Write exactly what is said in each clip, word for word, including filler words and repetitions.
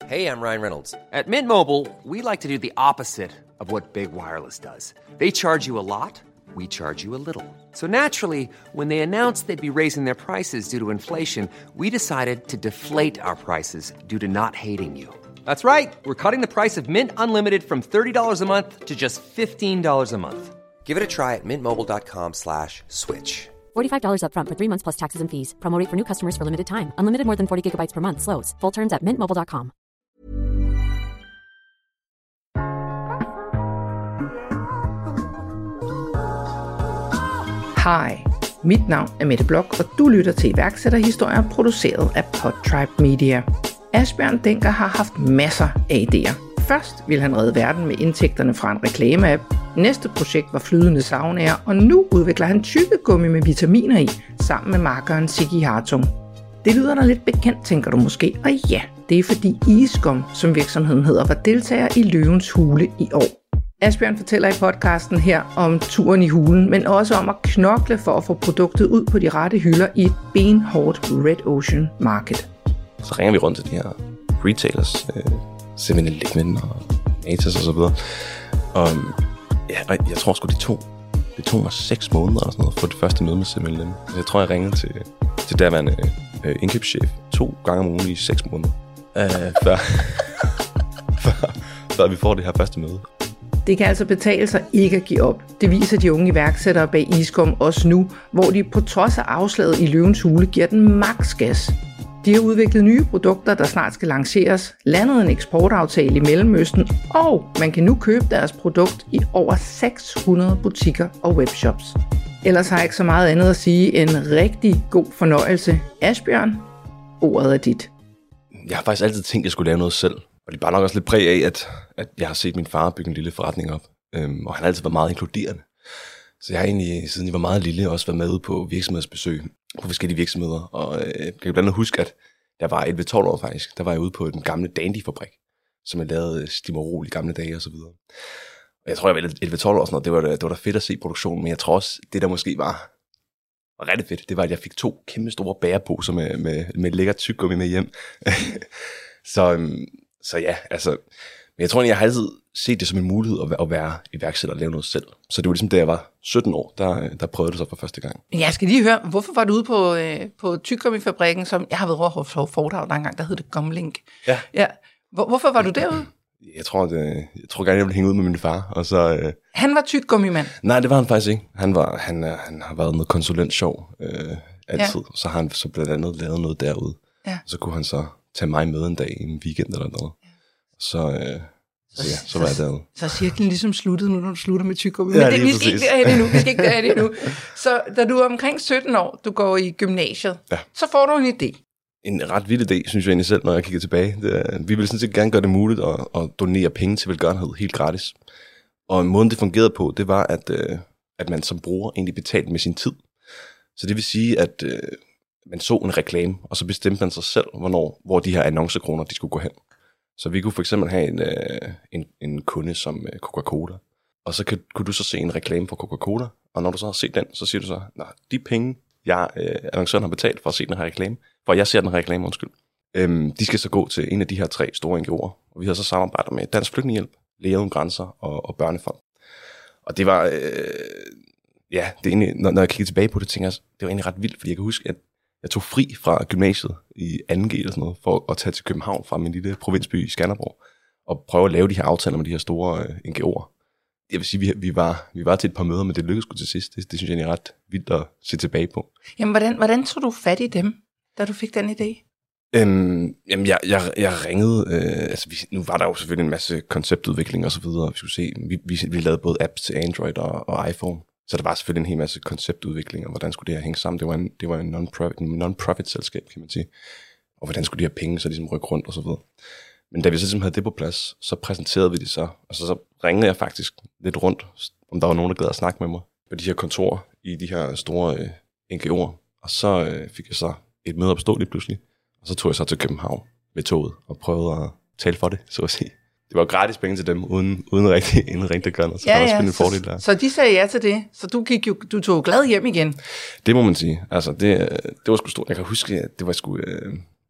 Hey, I'm Ryan Reynolds. At Mint Mobile, we like to do the opposite of what Big Wireless does. They charge you a lot, we charge you a little. So naturally, when they announced they'd be raising their prices due to inflation, we decided to deflate our prices due to not hating you. That's right. We're cutting the price of Mint Unlimited from thirty dollars a month to just fifteen dollars a month. Give it a try at mintmobile.com slash switch. forty-five dollars up front for three months plus taxes and fees. Promo rate for new customers for limited time. Unlimited more than forty gigabytes per month. Slows full terms at mint mobile dot com. Hej, mit navn er Mette Blok, og du lytter til iværksætterhistorier produceret af Podtribe Media. Asbjørn Denker har haft masser af idéer. Først ville han redde verden med indtægterne fra en reklameapp. Næste projekt var flydende saunaer, og nu udvikler han tykkegummi med vitaminer i, sammen med markeren Siggy Hartung. Det lyder da lidt bekendt, tænker du måske, og ja, det er fordi Iskom, som virksomheden hedder, var deltager i Løvens Hule i år. Asbjørn fortæller i podcasten her om turen i hulen, men også om at knokle for at få produktet ud på de rette hylder i et benhårdt Red Ocean Market. Så ringer vi rundt til de her retailers, øh, seven eleven og Matas og så videre. Og ja, og jeg tror sgu, de tog, det tog mig seks måneder eller sådan noget for det første møde med seven eleven. Jeg tror, jeg ringede til, til derværende øh, indkøbschef to gange om ugen i seks måneder, øh, før, før, før vi får det her første møde. Det kan altså betale sig ikke at give op. Det viser de unge iværksættere bag Iskom også nu, hvor de på trods af afslaget i Løvens Hule giver den maks gas. De har udviklet nye produkter, der snart skal lanceres, landet en eksportaftale i Mellemøsten, og man kan nu købe deres produkt i over seks hundrede butikker og webshops. Ellers har jeg ikke så meget andet at sige end rigtig god fornøjelse. Asbjørn, ordet er dit. Jeg har faktisk altid tænkt, at jeg skulle lave noget selv. Og det er bare nok også lidt præg af, at, at jeg har set min far bygge en lille forretning op. Øhm, og han har altid været meget inkluderende. Så jeg har egentlig, siden jeg var meget lille, også været med ude på virksomhedsbesøg på forskellige virksomheder. Og øh, jeg kan blandt andet huske, at der var elleve tolv år faktisk, der var jeg ude på den gamle Dandy-fabrik, som jeg lavede Stimorol i gamle dage og så videre. Og jeg tror, jeg var elleve tolv år og sådan noget. Det var, det var da fedt at se produktionen, men jeg tror også, det der måske var, var rigtig fedt, det var, at jeg fik to kæmpe store bæreposer med, med, med lækker tyggegummi med hjem. så, øhm, så ja, altså, men jeg tror egentlig, jeg har altid set det som en mulighed at være, at være iværksætter og lave noget selv. Så det var ligesom, da jeg var sytten år, der, der prøvede det så for første gang. Jeg skal lige høre, hvorfor var du ude på, øh, på tyggegummifabrikken, som jeg har været over for foredrag der engang, der hed det Gumlink. Ja. ja. Hvor, hvorfor var du derude? Jeg tror, det, jeg tror gerne, jeg ville hænge ud med min far. Og så, øh... Han var tyggummimand? Nej, det var han faktisk ikke. Han, var, han, han har været noget konsulentsjov øh, altid. Ja. Så har han så blandt andet lavet noget derude. Ja. Så kunne han så tage mig med en dag, en weekend eller noget. Ja. Så... Øh... Så, ja, så var jeg derude. Så cirklen ligesom sluttede nu, når du slutter med tyggegummi. Ja, Men det, vi skal ikke derhen endnu. Vi skal ikke derhen endnu. Så da du er omkring sytten år, du går i gymnasiet, ja. Så får du en idé. En ret vild idé, synes jeg egentlig selv, når jeg kigger tilbage. Det er, vi ville sådan set gerne gøre det muligt at, at donere penge til velgørenhed helt gratis. Og måden det fungerede på, det var, at, øh, at man som bruger egentlig betalte med sin tid. Så det vil sige, at øh, man så en reklame, og så bestemte man sig selv, hvornår, hvor de her annoncekroner de skulle gå hen. Så vi kunne for eksempel have en, øh, en, en kunde som øh, Coca-Cola, og så kan, kunne du så se en reklame for Coca-Cola, og når du så har set den, så siger du så, nej, de penge, jeg øh, annoncøren har betalt for at se den her reklame, for jeg ser den her reklame, undskyld, øhm, de skal så gå til en af de her tre store N G O'er, og vi har så samarbejdet med Dansk Flygtningehjælp, Læger Uden Grænser og, og Børnefond. Og det var, øh, ja, det er egentlig, når, når jeg kigger tilbage på det, tænker jeg, det var egentlig ret vildt, fordi jeg kan huske, at jeg tog fri fra gymnasiet i anden G eller sådan noget, for at tage til København fra min lille provinsby i Skanderborg, og prøve at lave de her aftaler med de her store øh, N G O'er. Jeg vil sige, vi, vi, var, vi var til et par møder, men det lykkedes sgu til sidst. Det, det synes jeg er ret vildt at se tilbage på. Jamen, hvordan, hvordan tog du fat i dem, da du fik den idé? Øhm, jamen, jeg, jeg, jeg ringede, øh, altså vi, nu var der jo selvfølgelig en masse konceptudvikling og så videre, vi skulle se, vi, vi, vi lavede både apps til Android og, og iPhone, så der var selvfølgelig en hel masse konceptudvikling, og hvordan skulle det her hænge sammen, det var en, det var en non-profit, en non-profit selskab, kan man sige, og hvordan skulle de her penge så ligesom rykke rundt og så videre. Men da vi så simpelthen havde det på plads, så præsenterede vi det så, og så, så ringede jeg faktisk lidt rundt, om der var nogen, der gad at snakke med mig på de her kontorer i de her store øh, N G O'er, og så øh, fik jeg så et møde opstå lige pludselig. Og så tog jeg så til København med toget og prøvede at tale for det, så at sige. Det var gratis penge til dem, uden, uden rigtig, inden rigtig gør noget. Så ja, der var ja, en så, fordel der. Så de sagde ja til det, så du, gik jo, du tog glad hjem igen? Det må man sige. Altså, det, det var sgu stort. Jeg kan huske, at det var sgu... Øh,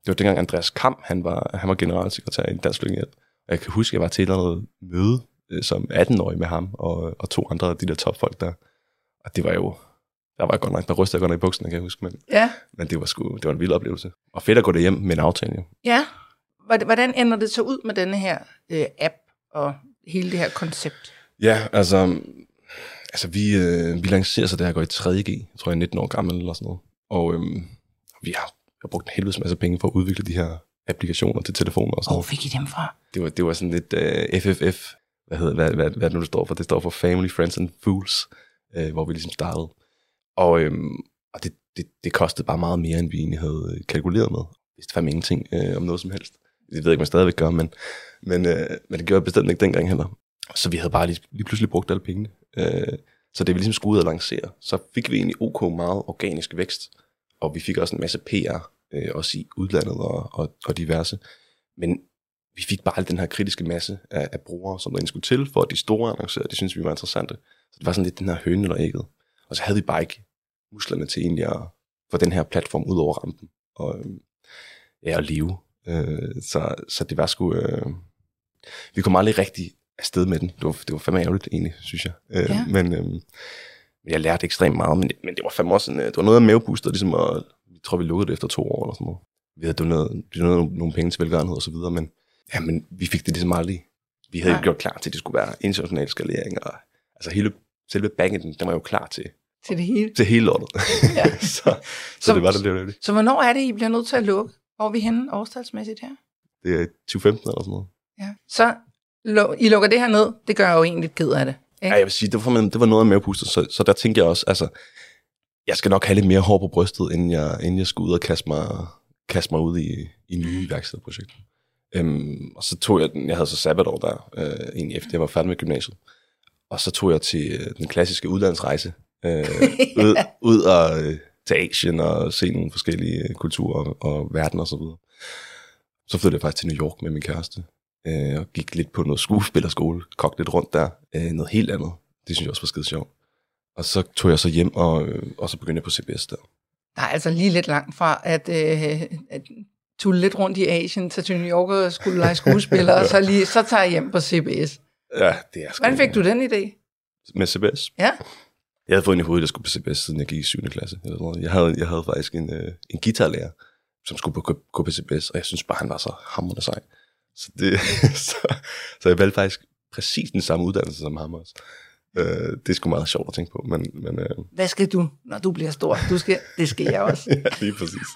det var dengang Andreas Kamm, han var, han var generalsekretær i Dansk Flygtningehjælp. Og jeg kan huske, at jeg var til et eller andet møde øh, som atten-årig med ham, og, og to andre af de der topfolk der. Og det var jo, der var godt nok, der rystede jeg godt nok i bukserne, kan jeg huske. Men, ja. men det var sgu, det var en vild oplevelse. Og fedt at gå derhjem med en aftale, jo. Ja. Hvordan ender det så ud med denne her øh, app og hele det her koncept? Ja, altså, altså vi, øh, vi lancerer så det her, går i tredje G, jeg tror jeg er nitten år gammel eller sådan noget. Og øh, vi har, har brugt en helvedes masse penge for at udvikle de her applikationer til telefoner og sådan Hvor noget. fik I dem fra? Det var, det var sådan lidt uh, F F F, hvad, hedder, hvad, hvad, hvad det nu det står for? Det står for Family, Friends and Fools, uh, hvor vi ligesom startede. Og, øhm, og det, det, det kostede bare meget mere, end vi egentlig havde kalkuleret med. Vi vidste fandme ingenting uh, om noget som helst. Det ved jeg ikke, man stadigvæk gør, men, men, uh, men det gjorde jeg bestemt ikke dengang heller. Så vi havde bare lige, lige pludselig brugt alle pengene. Uh, så det vi ligesom skulle ud og lancere, så fik vi egentlig ok meget organisk vækst. Og vi fik også en masse P R, uh, også i udlandet og, og, og diverse. Men vi fik bare den her kritiske masse af, af brugere, som der egentlig skulle til, for at de store annoncerer, det synes vi var interessante. Så det var sådan lidt den her høne eller ægget. Og så havde vi bare ikke musklerne til egentlig at få den her platform ud over rampen, og ja, at leve. Øh, så, så det var sgu... Øh, vi kom aldrig rigtig afsted med den. Det var, det var fandme ærgerligt egentlig, synes jeg. Øh, ja. Men øh, jeg lærte ekstremt meget, men, men det var fandme også en, det var noget af mavebooster, ligesom at, jeg tror, vi lukkede det efter to år eller sådan noget. Vi havde doneret, doneret nogle, nogle penge til velgørenhed og så videre, men, ja, men vi fik det ligesom aldrig. Vi havde jo gjort klar til, at det skulle være international skalering, og altså hele selve backenden, den var jo klar til. Til det hele? Til hele lortet. Ja. så, så, så det var det lidt. Så hvornår er det, I bliver nødt til at lukke? Hvor er vi henne årstalsmæssigt her? Det er tyve femten eller sådan noget. Ja. Så I lukker det her ned, det gør jeg jo egentlig lidt ked af det. Ikke? Ja, jeg vil sige, det var, det var noget af mavepuster, så, så der tænkte jeg også, altså, jeg skal nok have lidt mere hår på brystet, inden jeg, inden jeg skulle ud og kaste mig, kaste mig ud i, i nye iværksætterprojekter. Øhm, og så tog jeg den, jeg havde så sabbatår der, øh, egentlig efter jeg var færdig med gymnasiet. Og så tog jeg til øh, den klassiske udlandsrejse, øh, ja. ud, ud og øh, til Asien og se nogle forskellige kulturer og, og verden og så videre. Så flyttede jeg faktisk til New York med min kæreste, øh, og gik lidt på noget skuespillerskole, kogte lidt rundt der, øh, noget helt andet. Det synes jeg også var skide sjovt. Og så tog jeg så hjem, og, øh, og så begyndte jeg på C B S der. Der er altså lige lidt langt fra, at, øh, at tulle lidt rundt i Asien, så til New York og skulle lege skuespiller, og så, lige, så tager jeg hjem på C B S. Ja, det er sgu... Hvordan fik du den idé? Med C B S? Ja. Jeg havde fået ind i hovedet, at jeg skulle på C B S, siden jeg gik i syvende klasse. Eller noget. Jeg, havde, jeg havde faktisk en, øh, en guitarlærer, som skulle på, gå på C B S, og jeg synes bare, han var så hamrende sej. Så, det, så, så jeg valgte faktisk præcis den samme uddannelse som ham også. Øh, det er sgu meget sjovt at tænke på. Men, men, øh... Hvad skal du, når du bliver stor? Du skal, det skal jeg også. Ja, lige præcis.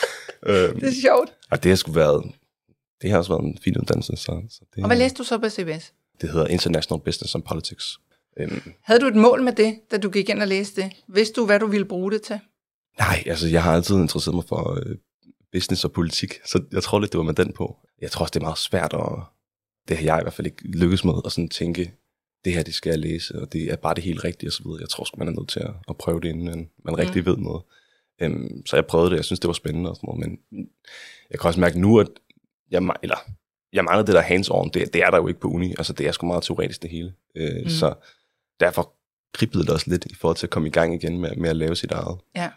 øh, det er sjovt. Og det har sgu været, det har også været en fin uddannelse. Så, så det, og hvad læste du så på C B S? Det hedder International Business and Politics. Øhm, Havde du et mål med det, da du gik ind og læste det? Vidste du, hvad du ville bruge det til? Nej, altså jeg har altid interesseret mig for øh, business og politik, så jeg tror lidt, det var med den på. Jeg tror også, det er meget svært, og det har jeg i hvert fald ikke lykkes med, at sådan tænke, det her, det skal jeg læse, og det er bare det helt rigtige og så videre. Jeg tror sgu, man er nødt til at, at prøve det, inden man, man rigtig mm. ved noget. Øhm, så jeg prøvede det, jeg synes, det var spændende og sådan noget, men jeg kan også mærke nu, at jeg, eller, jeg mangler det der hands-on, det, det er der jo ikke på uni, altså det er sgu meget teoretisk det hele. Øh, mm. Så derfor kriblede det også lidt i forhold til at komme i gang igen med, med at lave sit eget. Ja.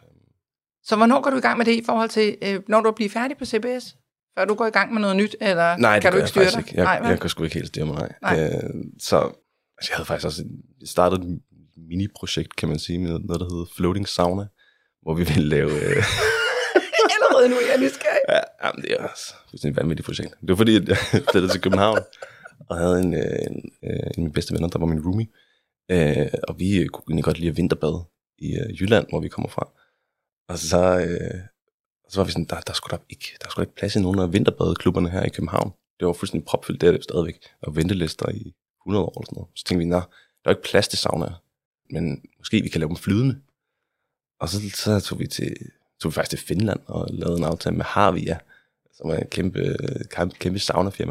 Så hvornår går du i gang med det i forhold til, øh, når du bliver færdig på C B S? Før du går i gang med noget nyt, eller nej, kan du ikke styre dig? Ikke. Jeg, nej, jeg kan sgu ikke helt styre mig, nej. nej. Øh, så altså, jeg havde faktisk også startet et mini-projekt, kan man sige, med noget, der hedder Floating Sauna, hvor vi ville lave... Øh... Allerede nu, jeg er nysgerrig. Ja, jamen, det er også et vanvittigt projekt. Det var fordi, at jeg flyttede til København, og havde en, en, en af mine bedste venner, der var min roomie. Øh, og vi kunne egentlig godt lide at vinterbade i øh, Jylland, hvor vi kommer fra. Og så, øh, så var vi sådan, der, der skulle der ikke, der skulle der ikke plads i nogen af vinterbadeklubberne her i København. Det var fuldstændig propfyldt, det er det stadigvæk. Og ventelister i hundrede år eller sådan noget. Så tænkte vi, nej, der er ikke plads til saunaer, men måske vi kan lave dem flydende. Og så, så tog vi til, tog vi faktisk til Finland og lavede en aftale med Harvia, som er en kæmpe, kæmpe, kæmpe saunafirma.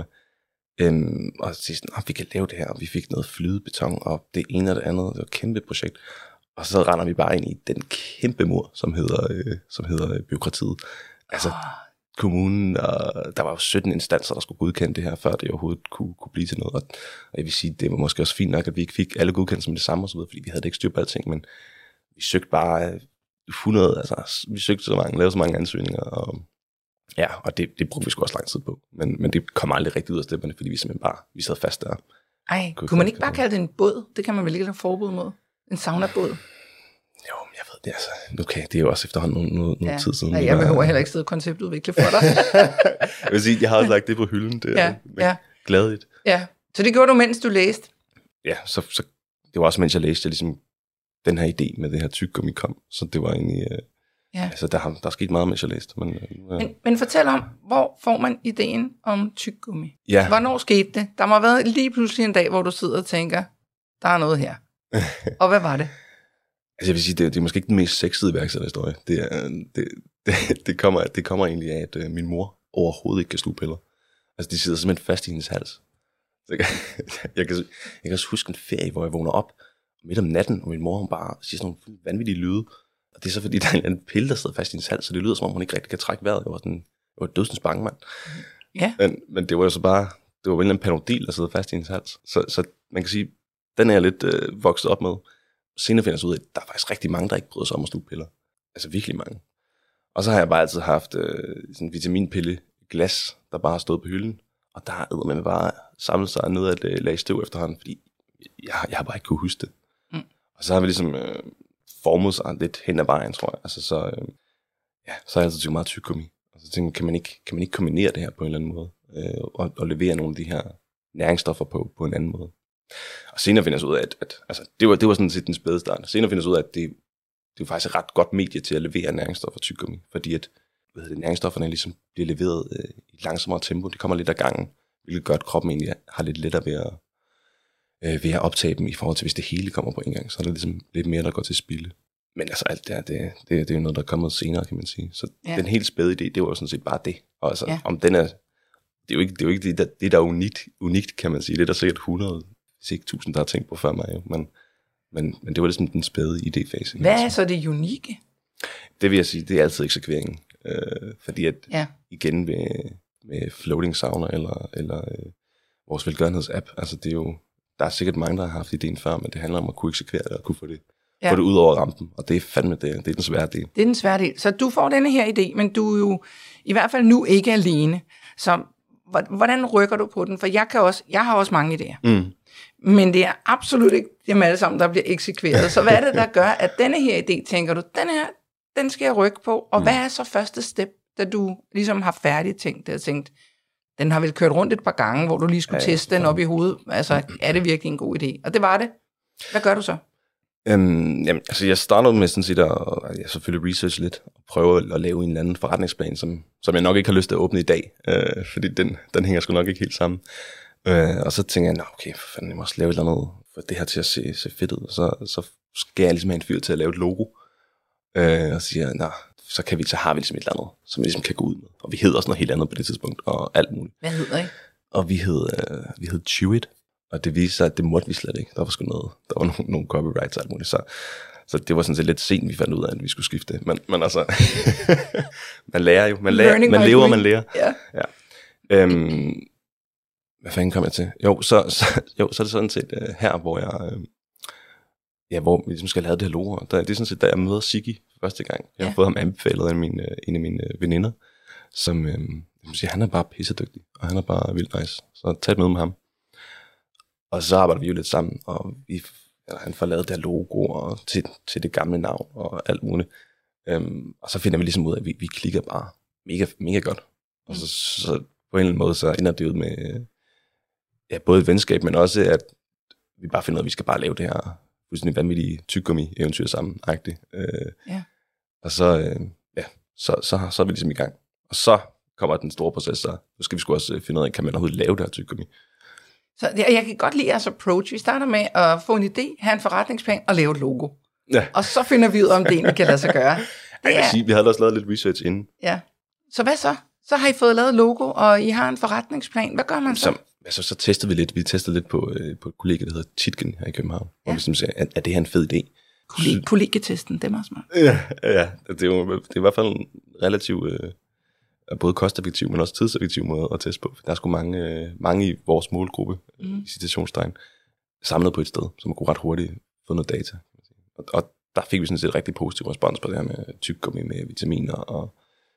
Øhm, og så sagde vi, vi kan lave det her, og vi fik noget flydebeton, og det ene og det andet, det var et kæmpe projekt. Og så render vi bare ind i den kæmpe mur, som hedder, øh, som hedder øh, byråkratiet. Altså kommunen, og der var jo sytten instanser, der skulle godkende det her, før det overhovedet kunne, kunne blive til noget. Og jeg vil sige, det var måske også fint nok, at vi ikke fik alle godkendelser med det samme og så videre, fordi vi havde ikke styr på alting, men vi søgte bare hundrede, altså vi søgte så mange, lavede så mange ansøgninger, og Ja, og det, det brugte vi sgu også lang tid på. Men, men det kom aldrig rigtig ud af stepperne, fordi vi simpelthen bare, vi sad fast der. Ej, kunne, kunne man ikke bare kalde det en båd? Det kan man vel ikke have forbud mod? En saunabåd? Jo, men jeg ved det altså. Okay, det er jo også efterhånden nogle, nogle, nogle ja. tid siden. Ja, jeg behøver heller ikke sidde konceptudvikle for dig. Jeg vil sige, jeg har også lagt det på hylden. Det er ja, ja. Gladigt. Ja, så det gjorde du, mens du læste? Ja, så, så det var også, mens jeg læste, jeg ligesom den her idé med det her tyggegummi kom. Så det var egentlig... Øh, ja. Altså, der, der er sket meget, mens jeg læste. Men, øh, men, men fortæl om, hvor får man ideen om tyggegummi? Ja. Hvornår skete det? Der må have været lige pludselig en dag, hvor du sidder og tænker, der er noget her. Og hvad var det? Altså jeg vil sige, det, det er måske ikke den mest sexede iværksætterhistorie. Det, er, det, det, det, kommer, det kommer egentlig af, at øh, min mor overhovedet ikke kan sluge piller. Altså de sidder simpelthen fast i hendes hals. Så jeg, jeg, jeg, kan, jeg kan også huske en ferie, hvor jeg vågner op midt om natten, og min mor hun bare siger sådan nogle vanvittige lyde. Og det er så fordi, der er en anden pille, der sidder fast i hendes hals, så det lyder som om, hun ikke rigtig kan trække vejret. Jeg var sådan, jeg var dødsens bange, mand. Ja. Men, men det var jo så bare, det var vel en panodil, der sidder fast i hendes hals. Så, så man kan sige, den er jeg lidt øh, vokset op med. Senere finder jeg så ud af, at der er faktisk rigtig mange, der ikke bryder sig om at sluge piller. Altså virkelig mange. Og så har jeg bare altid haft øh, sådan en vitaminpille glas, der bare har stået på hylden. Og der har man bare samlet sig ned af et øh, lag støv efterhånden, fordi jeg, jeg har bare ikke kunne huske det. Mm. Og så har vi ligesom øh, formet sig lidt hen ad vejen, tror jeg. Altså så, øh, ja, så har jeg altid tænkt meget tyggegummi. Og så tænkte jeg, kan man ikke, kan man ikke kombinere det her på en eller anden måde? Øh, og, og levere nogle af de her næringsstoffer på, på en anden måde. Og senere finder jeg så ud af, at, at altså, det, var, det var sådan set den spæde start. Senere finder jeg så ud af, at det, det er faktisk et ret godt medie til at levere næringsstoffer tyggegummi, fordi at hvad hedder det, næringsstofferne ligesom bliver leveret øh, i langsommere tempo. Det kommer lidt ad gangen, hvilket gør, at kroppen egentlig har lidt lettere ved at, øh, ved at optage dem i forhold til, hvis det hele kommer på en gang. Så er der ligesom lidt mere, der går til spilde. Men altså alt det her, det, det, det er jo noget, der er kommet senere, kan man sige. Så ja. Den helt spæde idé, det var jo sådan set bare det. Og altså, ja. Om den er, det er jo ikke det, er jo ikke det, der, det der er unikt, unikt, kan man sige. Det er der sikkert hundrede, hvis ikke tusind, der har tænkt på før mig. Jo. Men, men, men det var ligesom den spæde idéfase. Hvad er så det unikke? Det vil jeg sige, det er altid eksekveringen. Øh, fordi at ja. Igen med, med floating sauna eller, eller øh, vores velgørenhedsapp, altså det er jo, der er sikkert mange, der har haft idéen før, men det handler om at kunne eksekvere det og kunne få det, ja. Få det ud over rampen. Og det er fandme det, det er den svære del. Det er den svære del. Så du får denne her idé, men du er jo i hvert fald nu ikke alene. Så hvordan rykker du på den? For jeg, kan også, jeg har også mange idéer. Mm. Men det er absolut ikke dem alle sammen, der bliver eksekveret. Så hvad er det, der gør, at denne her idé, tænker du, den her, den skal jeg rykke på? Og mm. hvad er så første step, da du ligesom har færdigt tænkt det og tænkt, den har vel kørt rundt et par gange, hvor du lige skulle ja, teste den op i hovedet. Altså, er det virkelig en god idé? Og det var det. Hvad gør du så? Øhm, jamen, altså jeg startede med sådan set at jeg selvfølgelig research lidt og prøve at lave en eller anden forretningsplan, som, som jeg nok ikke har lyst til at åbne i dag, øh, fordi den, den hænger sgu nok ikke helt sammen. Øh, og så tænker jeg, okay, for fanden, jeg må også lave et eller andet for det her til at se, se fedt ud. Så, så skal jeg ligesom have en fyr til at lave et logo, øh, og så siger jeg, nah, så, kan vi, så har vi ligesom et eller andet, som vi ligesom kan gå ud med. Og vi hedder også noget helt andet på det tidspunkt, og alt muligt. Hvad hedder I? Og vi hed, øh, vi hed Chewit. Og det viste sig, at det måtte vi slet ikke. Der var sgu noget, der var nogle, nogle copyrights og alt muligt. Så, så det var sådan set lidt sent, vi fandt ud af, at vi skulle skifte. Men, men altså, man lærer jo. Man, lærer, man lever, og man lærer. Yeah. Ja. Øhm, hvad fanden kom jeg til? Jo, så, så, jo, så er det sådan set uh, her, hvor jeg, uh, ja, hvor vi ligesom skal lave det her logo. Der, det er sådan set, da jeg møder Siggi for første gang. Jeg har yeah. fået ham anbefalet af min, uh, en af mine uh, veninder, som uh, siger, han er bare pissedygtig, og han er bare vildt nice. Så tag et møde med ham. Og så arbejder vi jo lidt sammen, og vi, eller han får lavet det her logo og til, til det gamle navn og alt muligt. Øhm, og så finder vi ligesom ud af, at vi, vi klikker bare mega, mega godt. Og så, så på en eller anden måde, så ender det ud med ja, både et venskab, men også, at vi bare finder ud af, at vi skal bare lave det her fuldstændig vanvittige tyggegummi-eventyr sammen. Øh, ja. Og så, øh, ja, så, så, så er vi ligesom i gang. Og så kommer den store proces, så nu skal vi sgu også finde ud af, kan man overhovedet lave det her tyggegummi. Så jeg, jeg kan godt lide jeres approach. Vi starter med at få en idé, have en forretningsplan og lave et logo. Ja. Og så finder vi ud af, om det egentlig kan lade sig gøre. Det jeg kan er... sige, vi havde også lavet lidt research inden. Ja. Så hvad så? Så har I fået lavet logo, og I har en forretningsplan. Hvad gør man så? Så, altså, så testede vi lidt. Vi testede lidt på, øh, på et kollega, der hedder Titgen her i København. Ja. Hvor vi sagde, er, er det her en fed idé? Kolleg- kollegetesten, det er meget smart. Ja, ja. Det, er jo, det er i hvert fald en relativt... Øh, både kosteffektiv, men også tidseffektiv måde at teste på. Der er sgu mange, mange i vores målgruppe, mm. i citationstegn, samlet på et sted, så man kunne ret hurtigt få noget data. Og, og der fik vi sådan set rigtig positiv respons på det her med tyggegummi med vitaminer og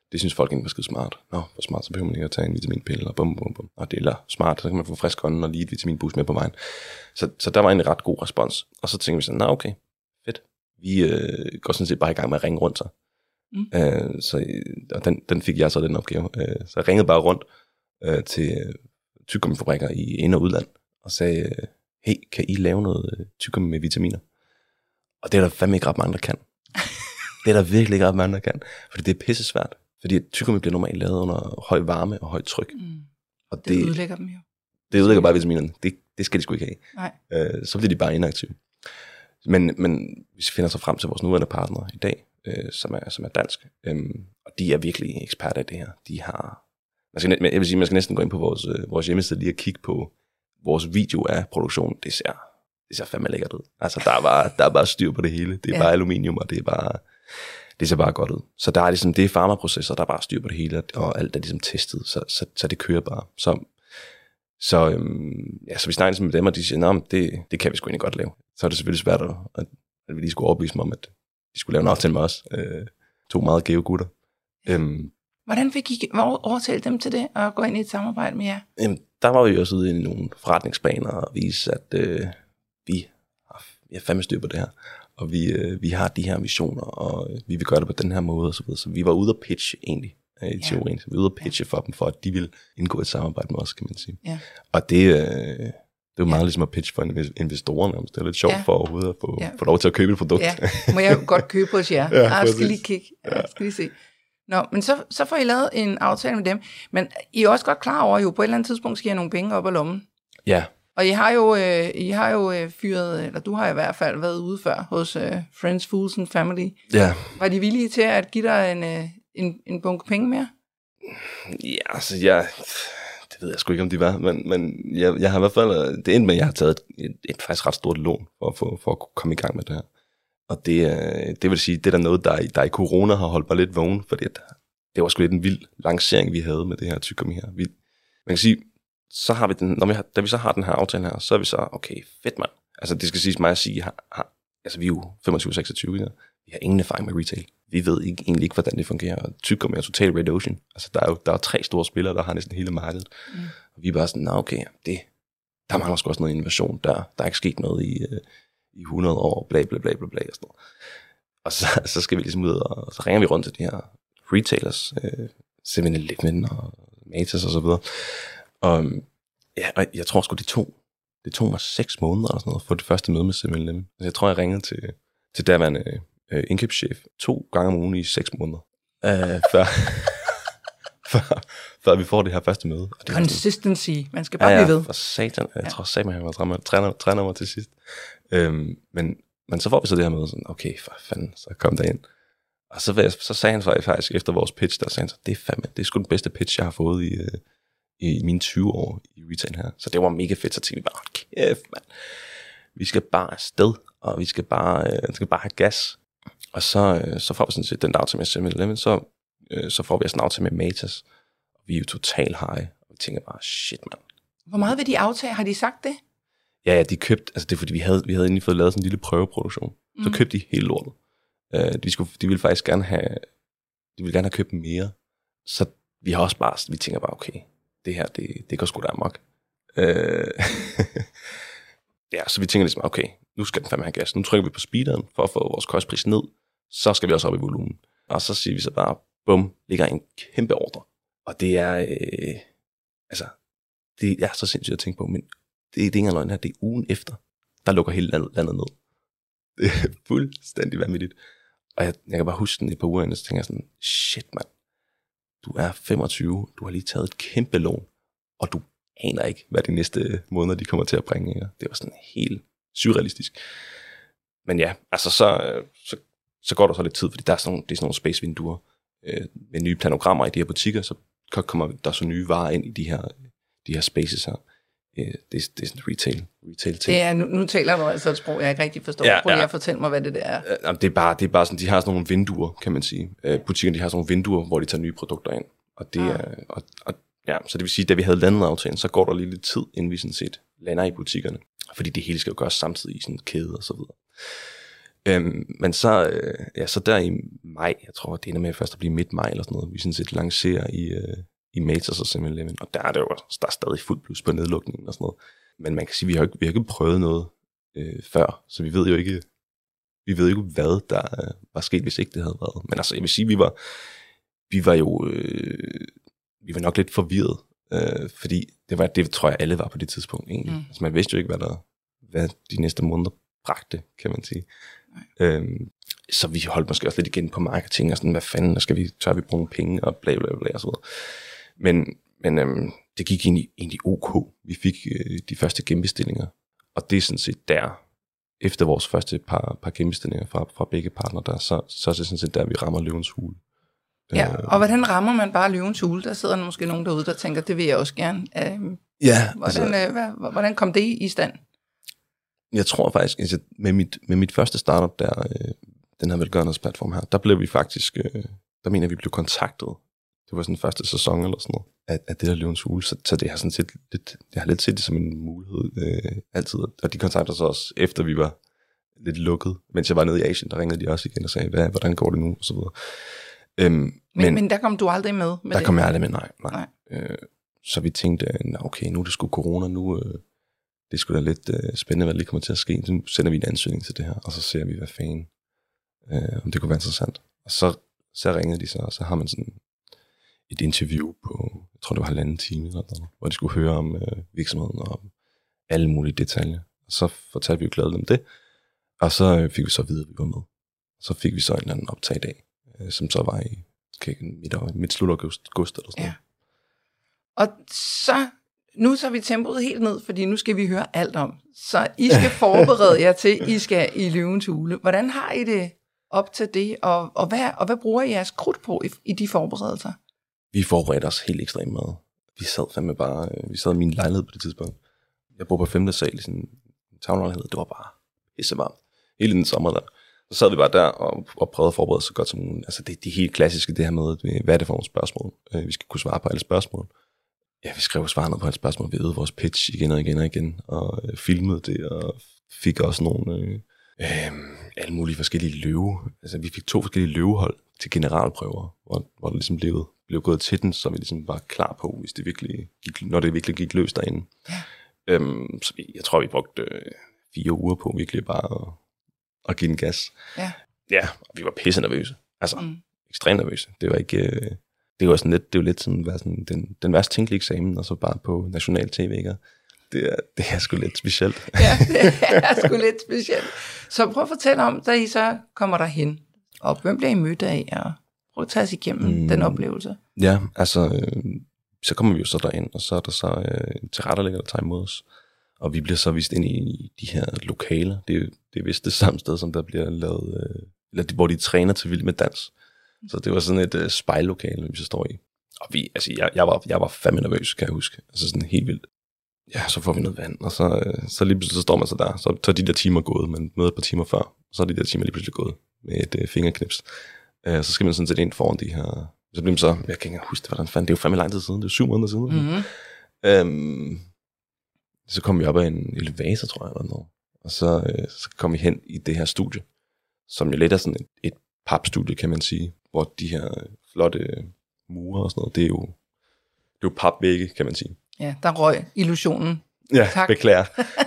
Det synes folk egentlig var skide smart. Nå, hvor smart, så behøver man ikke at tage en vitaminpille, og bum, bum, bum. Og det er smart, så kan man få frisk ånden og lige et vitaminboost med på vejen. Så, så der var en ret god respons. Og så tænkte vi sådan, nå okay, fedt. Vi øh, går sådan set bare i gang med at ringe rundt så. Mm. Øh, så og den, den fik jeg så den opgave. Øh, så jeg ringede bare rundt øh, til tyggegummifabrikker i ind- og udland, og sagde, hey, kan I lave noget tyggegummi med vitaminer? Og det er der fandme ikke ret mange, der kan. Det er der virkelig ikke ret mange, der kan. Fordi det er pisse svært. Fordi tyggegummi bliver normalt lavet under høj varme og højt tryk. Mm. Og det, det ødelægger dem jo. Det ødelægger bare vitaminerne. Det, det skal de sgu ikke have. Nej. Øh, så bliver de bare inaktive. Men, men vi finder så frem til vores nuværende partner i dag, øh, som, er, som er dansk. Øhm, og de er virkelig eksperter i det her. De har... Man skal, jeg vil sige, man skal næsten gå ind på vores, øh, vores hjemmeside lige og kigge på vores video af produktionen. Det ser, det ser fandme lækkert ud. Altså, der er bare, der er bare styr på det hele. Det er ja. bare aluminium, og det er bare... Det ser bare godt ud. Så der er ligesom, det er farmaprocesser, der er bare styr på det hele, og alt er ligesom testet, så, så, så det kører bare. Så, så, øhm, ja, så vi snakker ligesom med dem, og de siger, nej, det, det kan vi sgu egentlig godt lave. Så er det selvfølgelig svært, at, at, at vi lige skulle overbevise dem om, at de skulle lave en aftale med os. Øh, to meget gave gutter. Øhm, Hvordan fik I overtalt dem til det, og gå ind i et samarbejde med jer? Jamen, der var vi også ude i nogle forretningsplaner, og vise, at øh, vi har, vi har fandme styr på det her. Og vi, øh, vi har de her missioner, og vi vil gøre det på den her måde, og så videre. Så vi var ude at pitche egentlig, øh, i teorien. Så vi var ude at pitche ja. for dem, for at de ville indgå et samarbejde med os, kan man sige. Ja. Og det, øh, det er jo meget ja. ligesom at pitche for investorerne. Det er lidt sjovt ja. for overhovedet at få, ja. få lov til at købe et produkt. Ja. Må jeg godt købe hos jer? Ja, ah, skal lige kigge. Ja, ja. Skal lige se. Nå, men så, så får I lavet en aftale med dem. Men I er også godt klar over, jo på et eller andet tidspunkt skal I have nogle penge op ad lommen. Ja. Og I har jo, øh, I har jo øh, fyret, eller du har i hvert fald været ude før hos øh, Friends, Fools and Family. Ja. Var de villige til at give dig en, øh, en, en bunke penge mere? Ja, altså jeg, det ved jeg sgu ikke, om de var, men, men jeg, jeg har i hvert fald, det endte med, at jeg har taget et, et, et faktisk ret stort lån for, for, for at komme i gang med det her. Og det, det vil sige, det er der noget, der, der i corona har holdt mig lidt vågen, fordi at, det var sgu lidt en vild lancering, vi havde med det her tyggegummi her. Vi, man kan sige, så har vi den, når vi har, da vi så har den her aftale her, så er vi så, okay, fedt mand. Altså det skal siges mig at sige, har, har, altså vi er jo femogtyve seksogtyve, ja. Vi har ingen erfaring med retail. Vi ved ikke, egentlig ikke, hvordan det fungerer. Tyggegummi er totalt red ocean. Altså der er jo der er tre store spillere, der har næsten hele markedet. Mm. Og vi er bare sådan, nå okay, det, der mangler sgu også noget innovation. Der, der er ikke sket noget i, uh, i hundrede år, bla bla bla bla bla og sådan noget. Og så, så skal vi ligesom ud, og så ringer vi rundt til de her retailers, uh, seven eleven og Matas og så videre. Og ja, og jeg tror sgu, det tog, det tog mig seks måneder eller sådan noget, for det første møde med seven eleven. Altså, jeg tror, jeg ringede til, til derværende øh, indkøbschef to gange om ugen i seks måneder, øh, før, før, før vi får det her første møde. Og det Consistency, man skal bare ja, blive ved. For satan, jeg ja. tror satan, han var træner, træner mig til sidst. Øhm, men, men så får vi så det her møde, sådan, okay, for fanden, så kom der ind. Og så, så sagde han faktisk efter vores pitch, der sagde han så, det er fandme, det er sgu den bedste pitch, jeg har fået i... Øh, i mine tyve år i retail her. Så det var mega fedt, så tænkte vi bare, kæft mand, vi skal bare afsted, og vi skal bare, øh, skal bare have gas. Og så, øh, så får vi sådan set den aftale med seven eleven, så, øh, så får vi sådan en aftale med Matas, og vi er jo totalt high, og vi tænker bare, shit mand. Hvor meget vil de aftage? Har de sagt det? Ja, ja, de købte, altså det er fordi, vi havde, vi havde egentlig fået lavet sådan en lille prøveproduktion, mm. så købte de hele lortet. Øh, de, skulle, de ville faktisk gerne have, de ville gerne have købt mere, så vi har også bare, vi tænker bare, okay, det her, det, det går sgu da amok. Øh, ja, så vi tænker ligesom, okay, nu skal den fandme have gas. Nu trykker vi på speederen for at få vores kostpris ned. Så skal vi også op i volumen. Og så siger vi så bare, bum, ligger en kæmpe ordre. Og det er, øh, altså, det er så sindssygt at tænke på, men det, det er ikke engang løgn her, det er ugen efter, der lukker hele landet, landet ned. Det er fuldstændig vanvittigt. Og jeg, jeg kan bare huske den et par uger inden, så tænker jeg sådan, shit mand. Du er femogtyve, du har lige taget et kæmpe lån, og du aner ikke, hvad de næste måneder de kommer til at bringe. Ikke? Det var sådan helt surrealistisk. Men ja, altså så, så, så går der så lidt tid, fordi der er sådan nogle, det er sådan nogle space-vinduer øh, med nye planogrammer i de her butikker, så kommer der så nye varer ind i de her, de her spaces her. Øh, det, det er sådan retail, retail ting. Det er, nu, nu taler du altså et sprog, jeg ikke rigtig forstår. Ja, Prøv lige ja. at fortælle mig, hvad det der er. Øh, det er bare, det er bare sådan, de har sådan nogle vinduer, kan man sige. Øh, butikkerne, de har sådan nogle vinduer, hvor de tager nye produkter ind. Og det er, og, og, ja, så det vil sige, da vi havde landet aftalen, så går der lige lidt tid, inden vi sådan set lander i butikkerne. Fordi det hele skal jo gøres samtidig i sådan en kæde og så videre. Øhm, men så, øh, ja, så der i maj, jeg tror, det ender med først at blive midt maj eller sådan noget, vi sådan set lancerer i, øh, i Matas og syv eleven, og der er det jo, der er stadig fuld plus på nedlukningen og sådan noget. Men man kan sige, vi har ikke, vi har ikke prøvet noget øh, før, så vi ved jo ikke, vi ved ikke, hvad der øh, var sket, hvis ikke det havde været. Men altså, jeg vil sige, vi var, vi var jo, øh, vi var nok lidt forvirret, øh, fordi det var, det tror jeg, alle var på det tidspunkt egentlig. Mm. Altså, man vidste jo ikke, hvad der, hvad de næste måneder bragte, kan man sige. Øhm, så vi holdt måske også lidt igen på marketing og sådan, hvad fanden, skal vi, tør vi bruge penge og bla bla bla og så videre. Men, men øhm, det gik egentlig, egentlig ok. Vi fik øh, de første gennembestillinger, og det er sådan set der, efter vores første par, par gennembestillinger fra, fra begge partner, der, så, så er det sådan set der, vi rammer løvens hule. Ja, og hvordan rammer man bare løvens hule? Der sidder måske nogen derude, der tænker, det vil jeg også gerne. Øhm, ja, hvordan, altså, øh, hvad, hvordan kom det i stand? Jeg tror faktisk, altså med mit, med mit første startup der, øh, den her velgørenhedsplatform her, der blev vi faktisk, øh, der mener vi blev kontaktet. Det var sådan den første sæson eller sådan noget, af, af det der løvens hule. Så, så det har sådan set lidt, jeg har lidt set det som en mulighed øh, altid. Og de kontakter så også, efter vi var lidt lukket. Mens jeg var nede i Asien, der ringede de også igen og sagde, hvad, hvordan går det nu? Og så videre. Øhm, men, men, men der kom du aldrig med? med der det? kom jeg aldrig med, nej. nej. nej. Øh, så vi tænkte, okay, nu er det sgu corona, nu... Øh, det skulle da lidt øh, spændende, hvad der lige kommer til at ske. Så sender vi en ansøgning til det her, og så ser vi, hvad fanden, øh, om det kunne være interessant. Og så, så ringede de så, og så har man sådan et interview på, jeg tror det var halvanden time, eller noget, hvor de skulle høre om øh, virksomheden og om alle mulige detaljer. Og så fortalte vi jo glade om det, og så øh, fik vi så at vide, at vi var med. Så fik vi så en eller anden optagdag, øh, som så var i okay, midt, midt slut august, august eller sådan ja. Og så... Nu tager vi tempoet helt ned, fordi nu skal vi høre alt om. Så I skal forberede jer til, I skal i løvens hule. Hvordan har I det op til det, og, og, hvad, og hvad bruger I jeres krudt på i, i de forberedelser? Vi forberedte os helt ekstremt meget. Vi sad fandme bare, vi sad i min lejlighed på det tidspunkt. Jeg boede på femte sal i sådan en tavlelejlighed. Det var bare pissevarmt. Hele den sommer der. Så sad vi bare der og, og prøvede at forberede så godt som muligt. Altså det, det helt klassiske, det her med, hvad er det for nogle spørgsmål? Vi skal kunne svare på alle spørgsmål. Ja, vi skrev svaret på et spørgsmål, vi øvede vores pitch igen og igen og igen, og øh, filmede det, og fik også nogle øh, øh, alle mulige forskellige løve. Altså, vi fik to forskellige løvehold til generalprøver, hvor, hvor det ligesom blev, blev gået til den, så vi ligesom var klar på, hvis det virkelig gik, når det virkelig gik løs derinde. Ja. Øhm, så vi, jeg tror, vi brugte øh, fire uger på virkelig bare at, at give den gas. Ja. Ja, og vi var pisse nervøse. Altså, mm. ekstremt nervøse. Det var ikke... Øh, Det var sådan lidt, det var lidt sådan, hvad sådan den, den værst tænkelige eksamen, og så bare på national tv, ikke? Det er, det er sgu lidt specielt. Ja, det er sgu lidt specielt. Så prøv at fortælle om, da I så kommer derhen, og hvem bliver I mødt af, og prøv at tage os igennem mm. den oplevelse. Ja, altså, øh, så kommer vi jo så derind, og så er der så øh, tilrettelægger, der tager imod os, og vi bliver så vist ind i de her lokaler. Det er, det er vist det samme sted, som der bliver lavet, øh, eller hvor de træner til Vild med Dans. Så det var sådan et uh, spejllokale, vi så står i. Og vi, altså, jeg, jeg, var, jeg var fandme nervøs, kan jeg huske. Altså sådan helt vildt. Ja, så får vi noget vand, og så, uh, så lige pludselig så står man så der. Så tager de der timer gået, man møder et par timer før. Og så er de der timer lige pludselig gået med et uh, fingerknips. Uh, så skal man sådan set ind foran de her... Så bliver man så... Jeg kan ikke engang huske, hvordan fanden... Det er jo fandme lang tid siden. Det er jo syv måneder siden. Mm-hmm. Um, så kom vi op ad en elevator, tror jeg, eller noget. Og så, uh, så kom vi hen i det her studie, som jo lidt er sådan et, et papstudie, kan man sige, hvor de her flotte mure og sådan noget, det er jo, det er jo papvægge, kan man sige. Ja, der røg illusionen. Ja, tak. Beklager.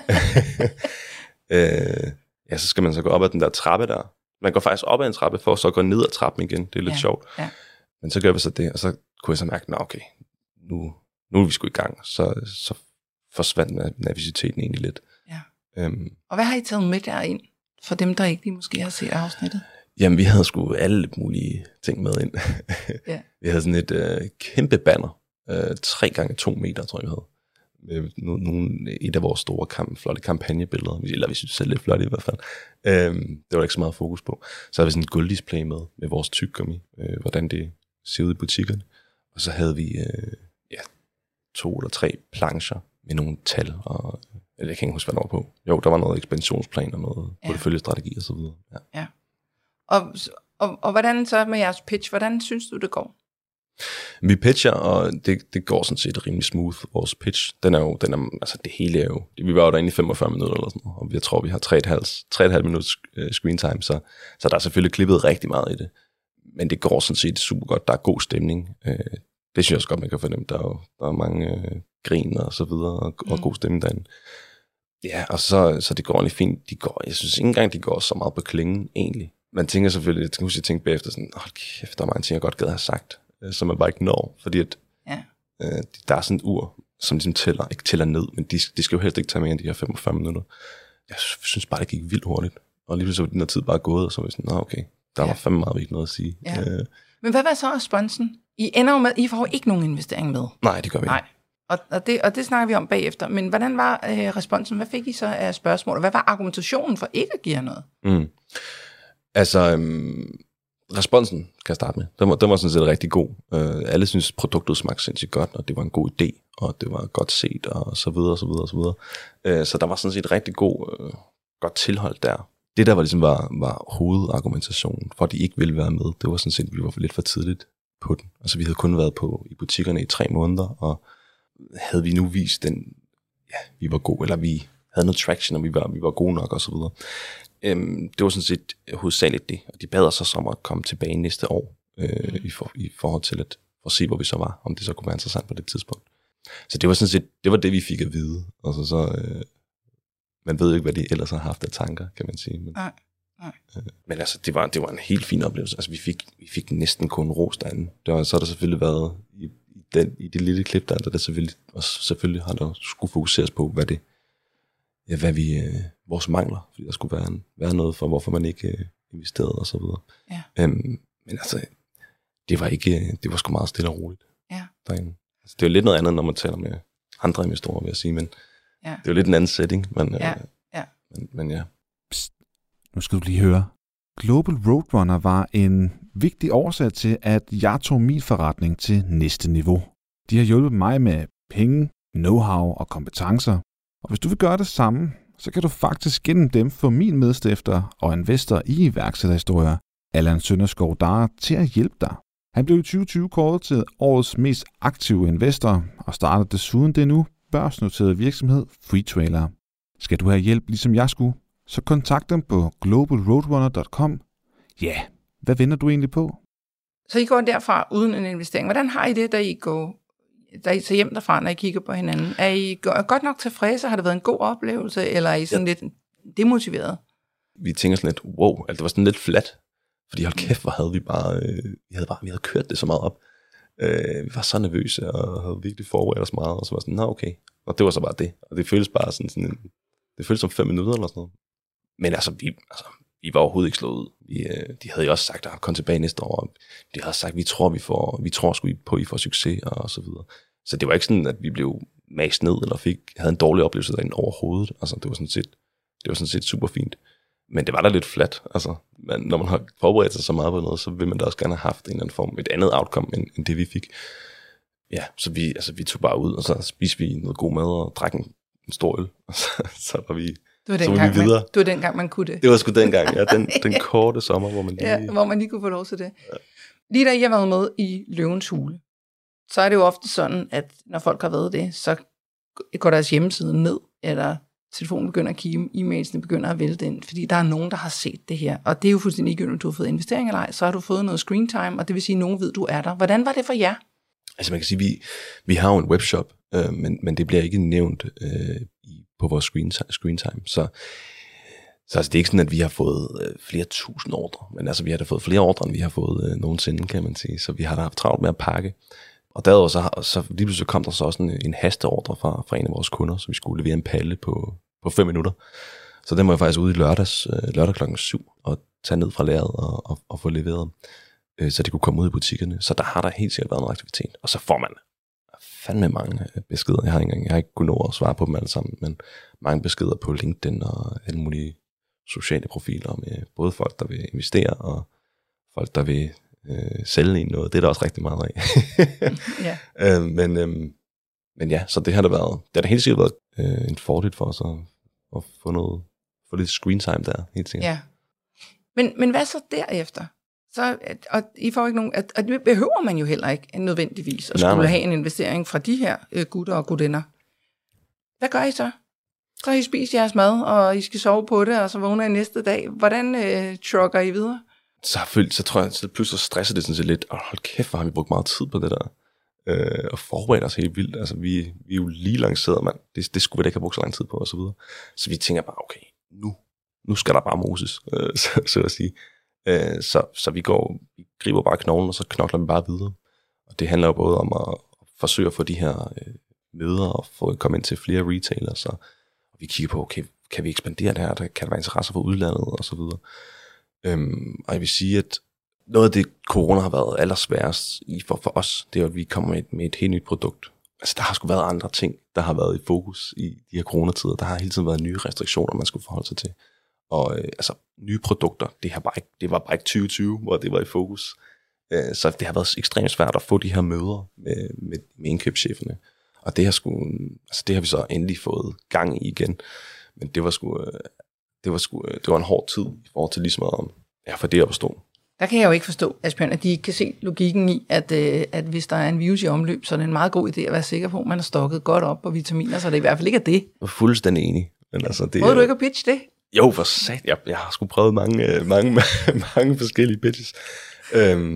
øh, ja, så skal man så gå op ad den der trappe der. Man går faktisk op ad en trappe, for så at gå ned ad trappen igen. Det er lidt ja, sjovt. Ja. Men så gør vi så det, og så kunne jeg så mærke, nå okay, nu, nu er vi sgu i gang. Så, så forsvandt nervøsiteten egentlig lidt. Ja. Øhm, og hvad har I taget med derind, for dem, der ikke lige måske har set afsnittet? Jamen, vi havde sgu alle mulige ting med ind. Ja. Vi havde sådan et øh, kæmpe banner, øh, tre gange to meter, tror jeg, vi havde. Med nogle, et af vores store kamp, flotte kampagnebilleder, eller vi synes selv lidt flotte i hvert fald. Øhm, det var der ikke så meget fokus på. Så havde vi sådan en gulddisplay med, med vores tyggegummi, øh, hvordan det ser ud i butikkerne. Og så havde vi øh, ja, to eller tre plancher med nogle tal, og, eller jeg kan ikke huske, hvad der var på. Jo, der var noget ekspansionsplan og noget ja. porteføljestrategi og så videre. Ja. Ja. Og, og, og hvordan så med jeres pitch, hvordan synes du, det går? Vi pitcher, og det, det går sådan set rimelig smooth, vores pitch. Den er jo, den er, altså det hele er jo, vi var jo derinde i femogfyrre minutter eller sådan noget, og jeg tror, vi har tre komma fem minutter screen time, så, så der er selvfølgelig klippet rigtig meget i det. Men det går sådan set super godt, der er god stemning. Det synes jeg også godt, man kan fornemme. Der er jo der er mange øh, grin og så videre, og, mm. og god stemning derinde. Ja, og så, så det går egentlig fint. De går, jeg synes ikke engang, de går så meget på klingen, egentlig. Man tænker selvfølgelig, jeg kan huske, jeg tænkte bagefter sådan, hold kæft, der er mange ting, jeg godt gad have sagt, øh, som man bare ikke når, fordi at, ja. øh, der er sådan et ur, som ligesom tæller, ikke tæller ned, men de, de skal jo helst ikke tage mere end de her femogfyrre minutter. Jeg synes bare, det gik vildt hurtigt, og lige pludselig var den her tid bare gået, og så var jeg sådan, nå okay, der ja. var fandme meget, vi ikke noget at sige. Ja. Øh, men hvad var så responsen? I ender jo med, I får ikke nogen investering med. Nej, det gør vi ikke. Nej. Og, og, det, og det snakker vi om bagefter. Men hvordan var øh, responsen? Hvad fik I så af spørgsmål? Hvad var argumentationen for ikke at give jer noget? Mm. Altså, øhm, responsen kan jeg starte med. Den var, den var sådan set rigtig god. Øh, alle synes, produktet smagte sindssygt godt, og det var en god idé, og det var godt set, og så videre, og så videre, og så videre. Øh, så der var sådan set rigtig god, øh, godt tilhold der. Det der var ligesom var, var hovedargumentationen, for at de ikke ville være med, det var sådan set, at vi var lidt for tidligt på den. Altså vi havde kun været på i butikkerne i tre måneder, og havde vi nu vist den, ja, vi var gode, eller vi havde noget traction, og vi var, vi var gode nok, og så videre. Øhm, det var sådan set hovedsageligt det, og de bad os så om at komme tilbage næste år, øh, mm. i, for, i forhold til at, for at se, hvor vi så var, om det så kunne være interessant på det tidspunkt. Så det var sådan set, det var det, vi fik at vide, og så så, øh, man ved ikke, hvad de ellers har haft af tanker, kan man sige. Men, nej, nej. Øh, men altså, det var, det var en helt fin oplevelse. Altså, vi fik, vi fik næsten kun ros derinde. Det var, så har der selvfølgelig været, i, i, den, i det lille klip der, der, der selvfølgelig, og selvfølgelig har der skulle fokuseres på, hvad det, ja, hvad vi, øh, vores mangler, fordi der skulle være, en, være noget for, hvorfor man ikke øh, investerede, og så videre. Ja. Øhm, men altså, det var ikke, det var sgu meget stille og roligt ja. derinde. Altså, det er jo lidt noget andet, når man taler med andre investorer, vil jeg sige, men ja. det er jo lidt en anden setting, men, ja. Øh, Ja. men, men ja. Psst. Nu skal du lige høre. Global Roadrunner var en vigtig årsag til, at jeg tog min forretning til næste niveau. De har hjulpet mig med penge, know-how og kompetencer. Og hvis du vil gøre det samme, så kan du faktisk gennem dem få min medstifter og investor i iværksætterhistorier, Allan Sønderskov Dare, til at hjælpe dig. Han blev i tyve tyve kåret til årets mest aktive investor og startede desuden den nu børsnoterede virksomhed Freetrailer. Skal du have hjælp, ligesom jeg skulle, så kontakt dem på global roadrunner punktum com. Ja, yeah. Hvad venter du egentlig på? Så I går derfra uden en investering. Hvordan har I det, da I går da I tager hjem derfra, når I kigger på hinanden? Er I godt nok tilfredse? Har det været en god oplevelse? Eller er I sådan ja. lidt demotiveret? Vi tænker sådan lidt, wow, altså det var sådan lidt flat. Fordi hold kæft, hvor havde vi bare, øh, vi havde bare, vi havde kørt det så meget op. Øh, vi var så nervøse, og havde virkelig forberedt os meget, og så var sådan, nå okay. Og det var så bare det. Og det føltes bare sådan, sådan en, det føltes som fem minutter eller sådan noget. Men altså, vi, altså, vi var overhovedet ikke slået ud. Vi, øh, de havde jo også sagt, at kom tilbage næste år. De havde sagt, vi tror, vi får, vi tror sgu på, I får succes, og så videre. Så det var ikke sådan, at vi blev mast ned, eller fik, havde en dårlig oplevelse derinde overhovedet. Altså, det var sådan set, det var sådan set super fint. Men det var da lidt flat. Altså, man, når man har forberedt sig så meget på noget, så vil man da også gerne have haft en eller anden form, et andet outcome, end, end det vi fik. Ja, så vi, altså, vi tog bare ud, og så spiste vi noget god mad, og drak en, en stor øl, og så, så var vi, det var så den var gang, vi videre. Man, det var dengang, man kunne det. Det var sgu dengang, ja, den, den korte sommer, hvor man lige... Ja, hvor man lige kunne få lov til det. Ja. Lige da I har været med i Løvens Hule, så er det jo ofte sådan, at når folk har været det, så går deres hjemmeside ned, eller telefonen begynder at kigge, e-mailsene begynder at vælte ind, fordi der er nogen, der har set det her. Og det er jo fuldstændig ligegyldigt, om du har fået investering eller ej, så har du fået noget screen time, og det vil sige, at nogen ved, du er der. Hvordan var det for jer? Altså man kan sige, vi, vi har jo en webshop, øh, men, men det bliver ikke nævnt øh, i, på vores screen, screen time. Så, så altså, det er ikke sådan, at vi har fået øh, flere tusind ordre, men altså vi har da fået flere ordre, end vi har fået øh, nogensinde, kan man sige. Så vi har da haft travlt med at pakke. Og derudover så, så lige pludselig kom der så også en, en hasteordre fra, fra en af vores kunder, så vi skulle levere en palle på, på fem minutter. Så den var jeg faktisk ude i lørdags, øh, lørdag klokken syv, og tage ned fra lageret og, og, og få leveret, øh, så det kunne komme ud i butikkerne. Så der har der helt sikkert været noget aktivitet. Og så får man fandme mange beskeder. Jeg har ikke engang, jeg har ikke kunnet nå at svare på dem alle sammen, men mange beskeder på LinkedIn og alle mulige sociale profiler med både folk, der vil investere, og folk, der vil øh, sælge en noget. Det er der også rigtig meget af. Ja. øh, men, øh, men ja, så det har da været, det har da helt sikkert været øh, en fordel for os at, at få noget, få lidt screen time der, helt sikkert. Ja. Men, men hvad så derefter? Så, og I får ikke nogen, og det behøver man jo heller ikke nødvendigvis at Nej, skulle nej. have en investering fra de her øh, gutter og gutinder. Hvad gør I så? Så har I spist jeres mad, og I skal sove på det, og så vågner I næste dag. Hvordan øh, trucker I videre? Så, følt, så tror jeg, så pludselig stresser det sådan set lidt. Åh, hold kæft, hvor har vi brugt meget tid på det der. Øh, og forberedt os helt vildt. Altså, vi, vi er jo lige lanceret, mand. Det, det skulle vi da ikke have brugt så lang tid på, og så videre. Så vi tænker bare, okay, nu, nu skal der bare moses, øh, så, så at sige. Øh, så, så vi går, vi griber bare knoglen, og så knokler vi bare videre. Og det handler jo både om at, at forsøge at få de her øh, møder, og få komme ind til flere retailers, så og vi kigger på, okay, kan vi ekspandere det her? Der kan der være interesse for udlandet, og så videre. Øhm, og jeg vil sige, at noget af det, corona har været allersværest i for, for os, det er, at vi kommer med et, med et helt nyt produkt. Altså, der har sgu været andre ting, der har været i fokus i de her coronatider. Der har hele tiden været nye restriktioner, man skulle forholde sig til. Og øh, altså, nye produkter, det, har bare ikke, det var bare ikke tyve tyve, hvor det var i fokus. Øh, så det har været ekstremt svært at få de her møder med, med, med indkøbscheferne. Og det har, sgu, altså det har vi så endelig fået gang i igen. Men det var sgu, det var sgu, det var en hård tid i forhold til ligesom at, ja, for det at forstå. Der kan jeg jo ikke forstå, Asbjørn, at de ikke kan se logikken i, at, øh, at hvis der er en virus i omløb, så er det en meget god idé at være sikker på, at man har stokket godt op på vitaminer, så det i hvert fald ikke er det. Jeg er fuldstændig enig. Men altså, det, Prøvede du ikke at pitche det? Jo, for sat. Jeg, jeg har sgu prøvet mange, mange, mange forskellige pitches. Øhm,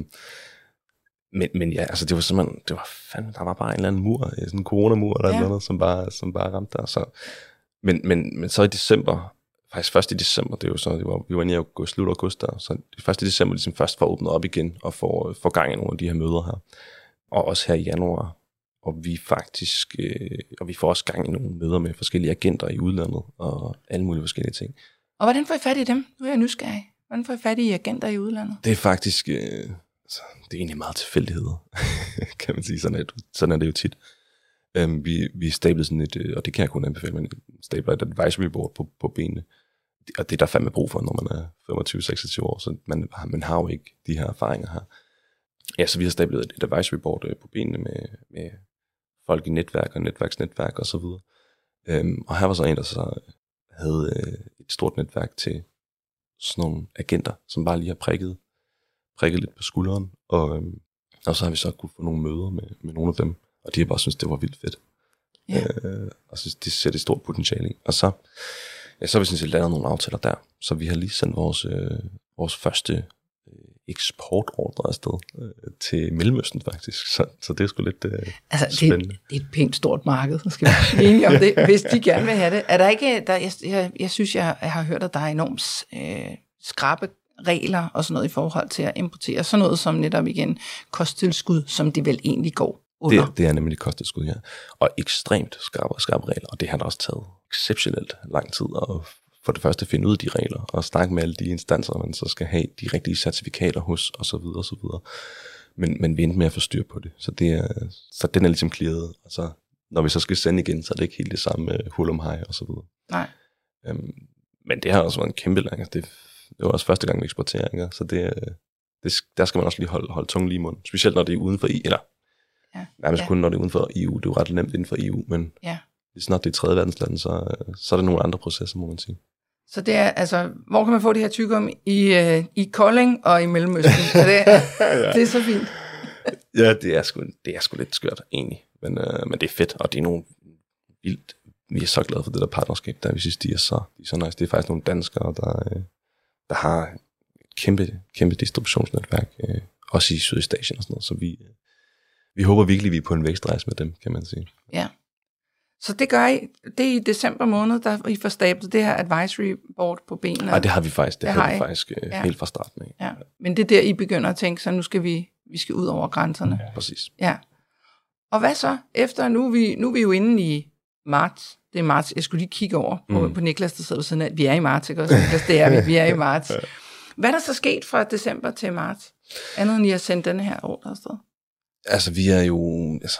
men, men ja, altså det var simpelthen, det var fandme, der var bare en eller anden mur, sådan en coronamur eller ja. noget, som bare, som bare ramte der. Så, men, men, men så i december, faktisk først i december, det er jo så, det var, vi var inde i august, slut august der, så det første i december ligesom først får åbnet op igen, og får, får gang i nogle af de her møder her. Og også her i januar, og vi faktisk, øh, og vi får også gang i nogle møder med forskellige agenter i udlandet, og alle mulige forskellige ting. Og hvordan får I fat i dem? Nu er jeg nysgerrig. Hvordan får I fat i agenter i udlandet? Det er faktisk, øh, altså, det er egentlig meget tilfældigheder, kan man sige. Sådan er det, sådan er det jo tit. Um, vi, vi stablede sådan et, og det kan jeg kun anbefale, men stabler et advisory board på, på benene. Og det er der fandme brug for, når man er femogtyve til seksogtyve år, så man, man har jo ikke de her erfaringer her. Ja, så vi har stablet et, et advisory board øh, på benene med, med folk i netværk og netværksnetværk og så videre. Um, og her var så en, der så havde øh, et stort netværk til sådan nogle agenter, som bare lige har prikket, prikket lidt på skulderen. Og, øhm, og så har vi så kunne få nogle møder med, med nogle af dem, og de har bare synes det var vildt fedt. Ja. Øh, og så de ser det stort potentiale i. Og så, ja, så har vi sådan set lavet nogle aftaler der, så vi har lige sendt vores, øh, vores første øh, eksportordre afsted øh, til Mellemøsten faktisk. Så, så det er sgu lidt øh, altså, spændende. Det, det er et pænt stort marked, så skal vi være enige om det, hvis de gerne vil have det. Er der ikke, der, jeg, jeg, jeg synes, jeg, jeg har hørt, at der er enormt øh, skrappe regler og sådan noget i forhold til at importere sådan noget som netop igen kosttilskud, som det vel egentlig går under. Det, det er nemlig kosttilskud, ja. Og ekstremt skarpe og skarpe regler, og det har der også taget exceptionelt lang tid at for det første finde ud af de regler, og snakke med alle de instanser, man så skal have de rigtige certifikater hos, og så videre, og så videre. Men, men vi endte med at få styr på det, så, det er, så den er ligesom clearet, og så når vi så skal sende igen, så er det ikke helt det samme uh, hul om hej, og så videre. Nej. Um, men det har også været en kæmpe lang, det, det var også første gang, vi eksporterer, ikke? Så det, det, der skal man også lige holde, holde tungen lige i munden, specielt når det er uden for I, eller ja. nærmest ja. kun når det er uden for E U, det er jo ret nemt inden for E U, men ja. hvis snart det er tredje verdenslande, så, så er der nogle andre processer, må man sige. Så det er, altså, hvor kan man få det her tyggegummi? I, øh, i Kolding og i Mellemøsten. Så det, ja. det er så fint. Ja, det er sgu, det er sgu lidt skørt, egentlig. Men, øh, men det er fedt, og det er nogle vildt. Vi er så glade for det der partnerskab, der vi synes, de er så, de er så nice. Det er faktisk nogle danskere, der, øh, der har et kæmpe, kæmpe distributionsnetværk, øh, også i Sydøstasien og sådan noget. Så vi, øh, vi håber virkelig, vi er på en vækstrejse med dem, kan man sige. Ja. Så det gør I, det er i december måned, der I får stablet det her advisory board på benene. Nej, det har vi faktisk, det, det har vi faktisk øh, ja. helt fra starten af. Ja. Men det er der, I begynder at tænke, så nu skal vi, vi skal ud over grænserne. Ja, præcis. Ja. Og hvad så? Efter, nu er vi, nu er vi jo inde i marts. Det er marts. Jeg skulle lige kigge over på, mm. på Niklas, der sidder ved siden af. Vi er i marts, ikke også? Niklas, det er vi. Vi er i marts. Hvad er der så sket fra december til marts? Andet end I har sendt denne her ordre afsted? Altså, vi er jo... Altså,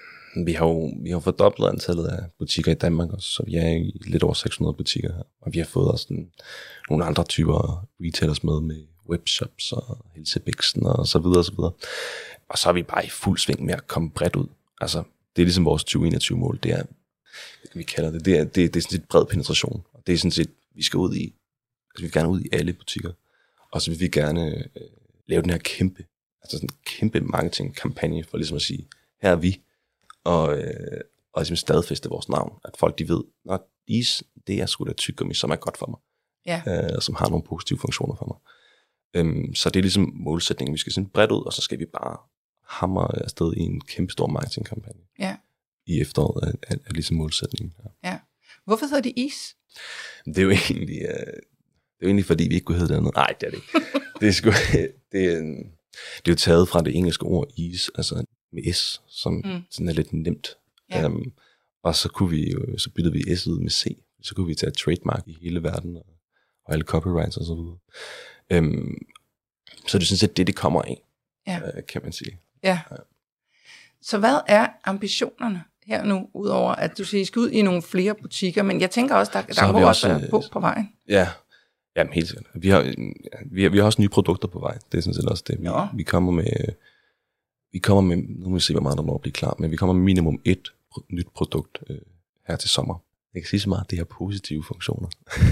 vi har jo vi har fordoblet antallet af butikker i Danmark også, så vi er i lidt over seks hundrede butikker her. Og vi har fået også den, nogle andre typer retailers med, med webshops og Helsebixen og så videre og så videre. Og så er vi bare i fuld sving med at komme bredt ud. Altså, det er ligesom vores tyve enogtyve-mål. Det er, vi kalder det, det er, det, det er sådan set bred penetration. Og det er sådan set, vi skal ud i, altså vi vil gerne ud i alle butikker. Og så vil vi gerne øh, lave den her kæmpe, altså sådan en kæmpe marketingkampagne for ligesom at sige, her er vi, og, øh, og ligesom stadfæste vores navn, at folk de ved, at is, det er sgu da tyggegummi, som er godt for mig, Ja. øh, som har nogle positive funktioner for mig. Øhm, så det er ligesom målsætningen, vi skal sådan bredt ud, og så skal vi bare hamre afsted i en kæmpe stor marketingkampagne. Ja. I efteråret er, er, er ligesom målsætningen. Ja. Ja. Hvorfor hedder det is? Det er jo egentlig, øh, det er jo egentlig fordi vi ikke kunne hedde det andet. Nej, det er det ikke. det, er sgu, det, er, det er jo taget fra det engelske ord is, altså med s, som mm. sådan er lidt nemt. Ja. Um, og så kunne vi jo, så byttede vi s ud med c, så kunne vi tage trademark i hele verden og, og alle copyrights og så videre. Um, så det er sådan set det, det kommer af, Ja. uh, kan man sige. Ja. Så hvad er ambitionerne her nu, udover at du siger, I skal ud i nogle flere butikker, men jeg tænker også, der, der må også være på på vejen. Ja, jamen helt sikkert. Vi har, vi, har, vi har også nye produkter på vej. Det er sådan set også det. Vi, vi kommer med, vi kommer med, nu må vi se, hvor meget der må blive klar, men vi kommer med minimum et pro- nyt produkt øh, her til sommer. Jeg kan sige så meget, at det har positive funktioner.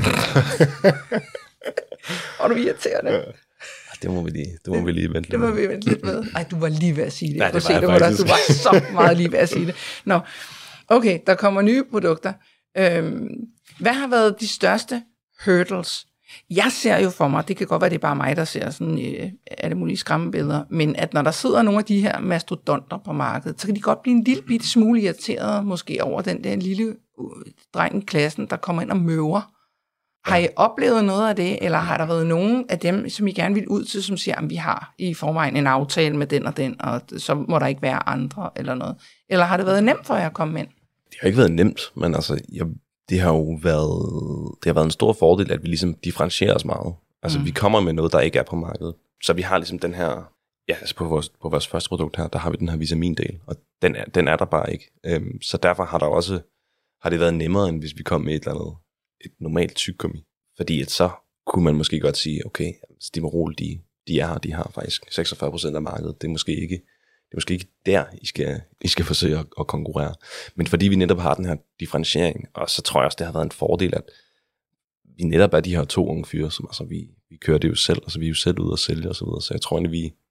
Og du er irriterende. Ja. Det må vi lige, det må vi lige vente Det må vi vente lidt med. Ej, du var lige ved at sige det. Nej, Jeg det kunne var se jeg det på dig. faktisk. Du var så meget lige ved at sige det. Nå, okay, der kommer nye produkter. Øhm, hvad har været de største hurdles? Jeg ser jo for mig, det kan godt være, det er bare mig, der ser sådan øh, alle mulige skræmmebilleder, men at når der sidder nogle af de her mastodonter på markedet, så kan de godt blive en lille bitte smule irriteret, måske over den der lille uh, dreng i klassen, der kommer ind og møver. Har I oplevet noget af det, eller har der været nogen af dem, som I gerne vil ud til, som siger, at vi har i forvejen en aftale med den og den, og så må der ikke være andre eller noget? Eller har det været nemt for jer at komme ind? Det har ikke været nemt, men altså, jeg, det har jo været, det har været en stor fordel, at vi ligesom differentierer os meget. Altså, mm. vi kommer med noget, der ikke er på markedet. Så vi har ligesom den her, ja, altså på vores, på vores første produkt her, der har vi den her vitamindel, og den er, den er der bare ikke. Øhm, så derfor har der også, har det været nemmere, end hvis vi kom med et eller andet, et normalt tyggegummi. Fordi at så kunne man måske godt sige, okay, Stimorol, de, de er her, de har faktisk seksogfyrre procent af markedet. Det er måske ikke, det er måske ikke der, I skal, I skal forsøge at, at konkurrere. Men fordi vi netop har den her differentiering, og så tror jeg også, det har været en fordel, at vi netop er de her to unge fyre, som altså, vi, vi kører det jo selv, altså vi er jo selv ude og sælge og så videre. Så jeg tror egentlig, vi,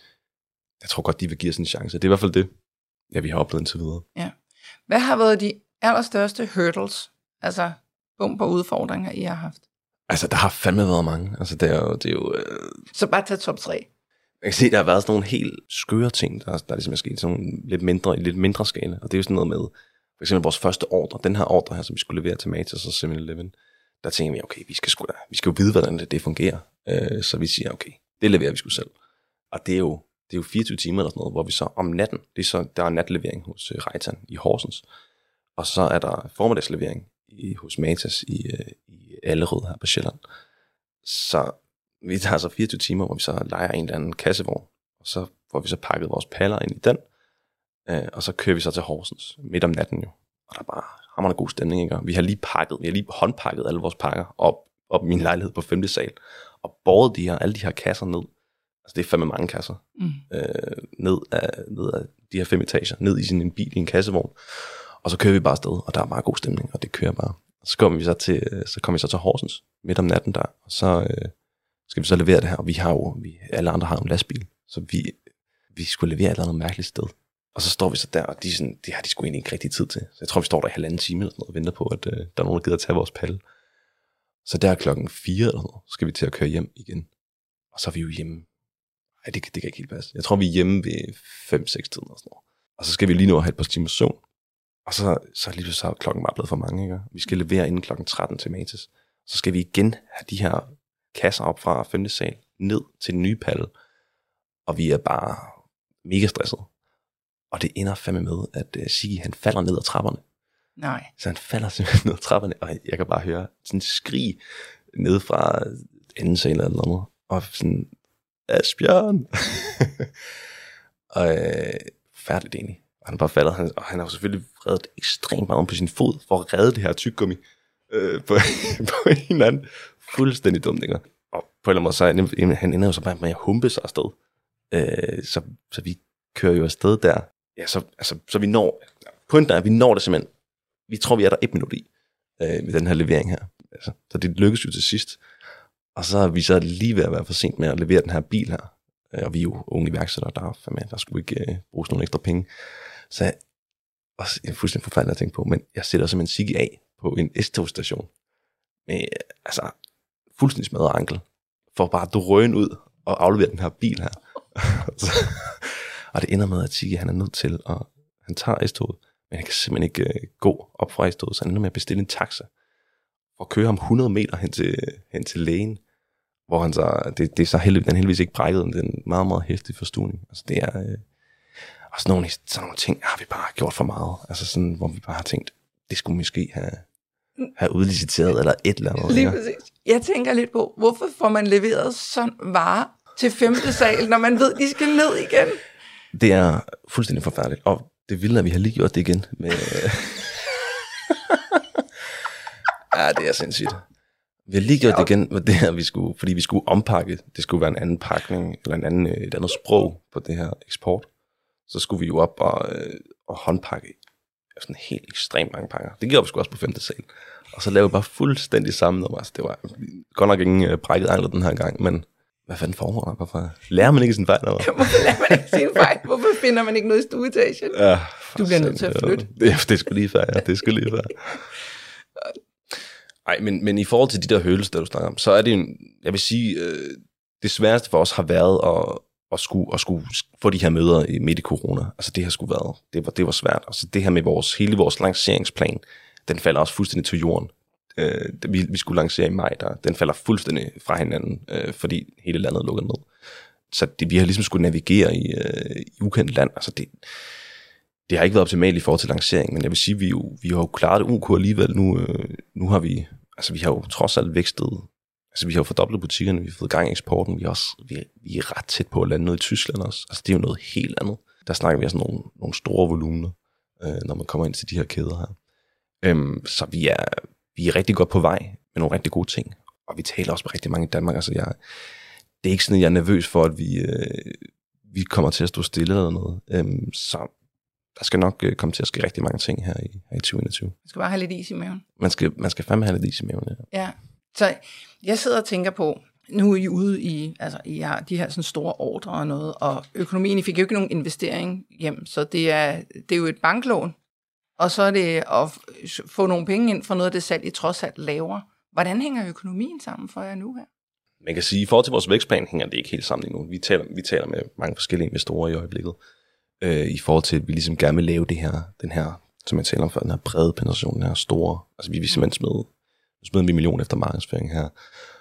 jeg tror godt, de vil give os en chance. Det er i hvert fald det, ja, vi har oplevet indtil videre. Ja. Hvad har været de allerstørste hurdles, altså bumper og udfordringer, I har haft? Altså, der har fandme været mange. Altså, det er jo... Det er jo øh... Så bare tag top tre. Jeg kan se, der har været sådan nogle helt skøre ting, der, der ligesom er sket sådan nogle lidt mindre, i lidt mindre skala. Og det er jo sådan noget med, for eksempel vores første ordre, den her ordre her, som vi skulle levere til Matas og seven eleven, der tænker vi, okay, vi skal, sgu da, vi skal jo vide, hvordan det, det fungerer. Øh, så vi siger, okay, det leverer vi sgu selv. Og det er jo, det er jo fireogtyve timer eller sådan noget, hvor vi så om natten, det er så, der er natlevering hos uh, Reitan i Horsens, og så er der formiddagslevering i, hos Matas i, uh, i Allerød her på Sjælland. Så vi tager så fireogtyve timer, hvor vi så lejer en eller anden kassevogn, og så får vi så pakket vores paller ind i den, øh, og så kører vi så til Horsens midt om natten jo. Og der er bare hammerende god stemning, ikke? Vi har lige pakket, vi har lige håndpakket alle vores pakker op, op i min lejlighed på femte sal, og båret de her, alle de her kasser ned. Altså det er fandme mange kasser. Mm. Øh, ned, af, ned af de her fem etager, ned i sådan en bil i en kassevogn. Og så kører vi bare afsted, og der er bare god stemning, og det kører bare. Og så kommer vi så til, så kommer vi så til Horsens midt om natten der, og så øh, skal vi så levere det her, og vi har jo, vi, alle andre har jo en lastbil, så vi, vi skulle levere et eller andet mærkeligt sted. Og så står vi så der, og de, sådan, det har de sgu egentlig ikke rigtig tid til. Så jeg tror, vi står der i halvanden time eller sådan noget, og venter på, at øh, der er nogen, der gider at tage vores palle. Så der klokken fire eller noget, så skal vi til at køre hjem igen. Og så er vi jo hjemme. Ej, det, det kan ikke helt passe. Jeg tror, vi er hjemme ved fem seks tiden og sådan noget. Og så skal vi lige nå at have et par timers søvn. Og så, så lige så er klokken bare blevet for mange, ikke? Vi skal levere inden klokken tretten til Matas. Så skal vi igen have de her kasser op fra femte sal, ned til den nye palle. Og vi er bare mega stresset. Og det ender fandme med, at uh, Siggy, han falder ned ad trapperne. Nej. Så han falder simpelthen ned ad trapperne, og jeg kan bare høre sådan en skrig ned fra anden sal eller noget. Og sådan, Asbjørn! og øh, færdigt egentlig. Og han er bare faldet, han, og han har jo selvfølgelig reddet ekstremt meget på sin fod, for at redde det her tyggegummi øh, på, på en eller anden fuldstændig dumt, ikke? Og på en eller anden måde, så er, han ender jo så bare med at humpe sig afsted. Øh, så, så vi kører jo afsted der. Ja, så, altså, så vi når, pointen er, at vi når det simpelthen, vi tror, vi er der et minut i, øh, med den her levering her. Altså, så det lykkes jo til sidst. Og så er vi så lige ved at være for sent med at levere den her bil her. og vi er jo unge iværksættere, der, der skulle ikke uh, bruges nogle ekstra penge. Så jeg, også, jeg er fuldstændig forfærdeligt at tænke på, men jeg sætter simpelthen Sigge af på en S-togstation med altså fuldstændig smadret ankel, for bare at drøne ud og aflevere den her bil her. Og det ender med, at Sigge han er nødt til, at han tager S-toget, men han kan simpelthen ikke uh, gå op fra S-toget, så han ender med at bestille en taxa, og køre ham hundrede meter hen til, hen til lægen, hvor han så, det, det er så heldig, den heldigvis ikke brækket, men det er en meget, meget hæftig forstuning. Altså det er, øh, og sådan nogle, sådan nogle ting har vi bare gjort for meget, altså sådan, hvor vi bare har tænkt, det skulle måske have, have udliciteret, eller et eller andet. Lige præcis. Jeg tænker lidt på, hvorfor får man leveret sådan varer til femte sal, når man ved, de skal ned igen? Det er fuldstændig forfærdeligt, og det vilde er, at vi har lige gjort det igen. Med, ja, det er sindssygt. Vi har lige gjort det igen med det her, vi skulle, fordi vi skulle ompakke. Det skulle være en anden pakning, eller en anden, et andet sprog på det her eksport. Så skulle vi jo op og, øh, og håndpakke sådan helt ekstremt mange pakker. Det gjorde vi sgu også på femte sal. Og så lavede vi bare fuldstændig sammen. Altså, det var godt nok ingen brækket ankler den her gang, men hvad fanden foregår der? Hvorfor lærer man ikke sin fejl? Hvorfor lærer man ikke sin fejl? Hvorfor finder man ikke noget i stueetagen? Ja, du bliver nødt til at flytte. Det, det skulle lige før, ja. Det skulle lige før. Nej, men, men i forhold til de der hølelser, der du snakker om, så er det en, jeg vil sige, øh, det sværeste for os har været at, at, skulle, at skulle få de her møder i midt i corona. Altså det har skulle været, det var, det var svært. Altså det her med vores, hele vores lanceringsplan, den falder også fuldstændig til jorden. Øh, vi, vi skulle lancere i maj, der, den falder fuldstændig fra hinanden, øh, fordi hele landet lukker ned. Så det, vi har ligesom skulle navigere i, øh, i ukendt land. Altså det, det har ikke været optimalt i forhold til lancering, men jeg vil sige, vi jo, vi har jo klaret det ok alligevel. Nu, øh, nu har vi, altså vi har jo trods alt vækstet, altså vi har jo fordoblet butikkerne, vi har fået gang i eksporten, vi er, også, vi, er, vi er ret tæt på at lande noget i Tyskland også. Altså det er jo noget helt andet. Der snakker vi altså nogle, nogle store volumener, øh, når man kommer ind til de her kæder her. Øhm, så vi er, vi er rigtig godt på vej med nogle rigtig gode ting, og vi taler også med rigtig mange i Danmark. Altså jeg, det er ikke sådan, at jeg er nervøs for, at vi, øh, vi kommer til at stå stille eller noget. Øhm, så der skal nok øh, komme til at ske rigtig mange ting her i, her i tyve enogtyve. Man skal bare have lidt is i maven. Man skal, man skal fandme have lidt is i maven, ja. Ja, så jeg sidder og tænker på, nu er I ude i, altså I har de her sådan store ordre og noget, og økonomien, I fik jo ikke nogen investering hjem, så det er, det er jo et banklån, og så er det at få nogle penge ind for noget af det salg, I trods alt laver. Hvordan hænger økonomien sammen for jer nu her? Man kan sige, at i forhold til vores vækstplan hænger det ikke helt sammen endnu. Vi taler, vi taler med mange forskellige investorer i øjeblikket, øh, i forhold til, at vi ligesom gerne vil lave det her, den her, som jeg taler om før, den her brede penetration, den her store, altså vi vil simpelthen smide, smide en million efter markedsføring her,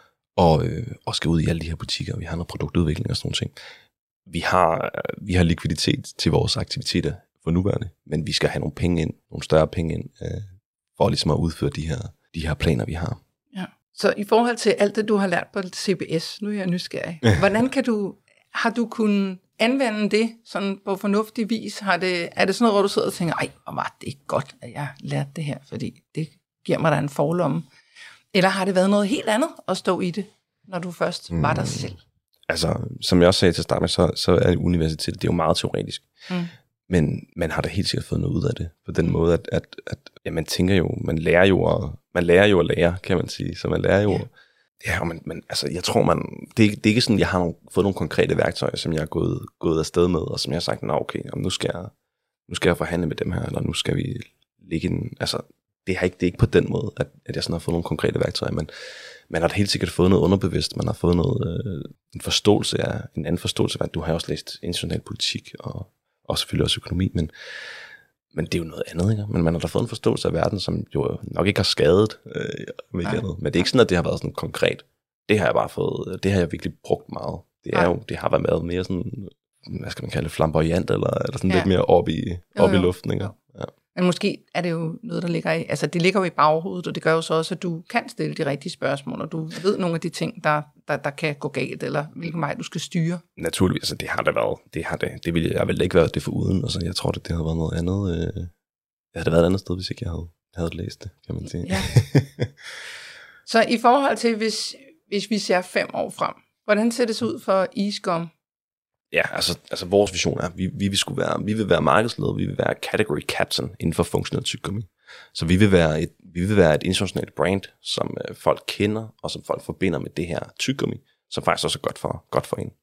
og, øh, og skal ud i alle de her butikker, og vi har noget produktudvikling og sådan nogle ting. Vi har, vi har likviditet til vores aktiviteter for nuværende, men vi skal have nogle penge ind, nogle større penge ind, øh, for ligesom at udføre de her, de her planer, vi har. Ja. Så i forhold til alt det, du har lært på C B S, nu er jeg nysgerrig. Hvordan kan du, har du kunnet anvende det sådan på fornuftig vis? Har det, er det sådan noget, hvor du sidder og tænker, ej, hvor var det godt, at jeg lærte det her, fordi det giver mig da en forlomme? Eller har det været noget helt andet at stå i det, når du først mm. var der selv? Altså, som jeg også sagde til at starte med, så, så er universitetet, det er jo meget teoretisk. Mm. Men man har da helt sikkert fået noget ud af det, på den måde, at, at, at ja, man tænker jo, man lærer jo, at, man lærer jo at lære, kan man sige. Så man lærer jo, ja, ja men, men altså, jeg tror, man, det, det er ikke sådan, jeg har nogle, fået nogle konkrete værktøjer, som jeg er gået, gået afsted med, og som jeg har sagt, nå okay, nu skal jeg, nu skal jeg forhandle med dem her, eller nu skal vi ligge en, altså, det, har ikke, det er ikke på den måde, at, at jeg sådan har fået nogle konkrete værktøjer, men man har helt sikkert fået noget underbevidst, man har fået noget, øh, en forståelse af, en anden forståelse af, at du har også læst international politik, og og selvfølgelig også økonomi, men, men det er jo noget andet, ikke? Men man har da fået en forståelse af verden, som jo nok ikke har skadet øh, med ja. andet. Men det er ikke sådan, at det har været sådan konkret. Det har jeg bare fået, det har jeg virkelig brugt meget. Det er ja. jo, det har været mere sådan, hvad skal man kalde det, flamboyant, eller, eller sådan ja. lidt mere op i, op jo, jo. i luften, ikke? Ja. Men måske er det jo noget, der ligger i, altså det ligger jo i baghovedet, og det gør jo så også, at du kan stille de rigtige spørgsmål, og du ved nogle af de ting, der, der, der kan gå galt, eller hvilken vej du skal styre. Naturligvis, altså det har det været, det har det, det ville jeg vel ikke været det for uden, altså jeg tror, det, det havde været noget andet, øh, det havde været et andet sted, hvis ikke jeg havde, havde læst det, kan man sige. Ja. Så i forhold til, hvis, hvis vi ser fem år frem, hvordan ser det så ud for ISCOM? Ja, altså, altså vores vision er, at vi, vi, vil skulle være, vi vil være markedsleder, vi vil være category captain inden for funktionel tyggegummi. Så vi vil være et, vi vil være et internationalt brand, som øh, folk kender, og som folk forbinder med det her tyggegummi, som faktisk også er godt for, godt for en.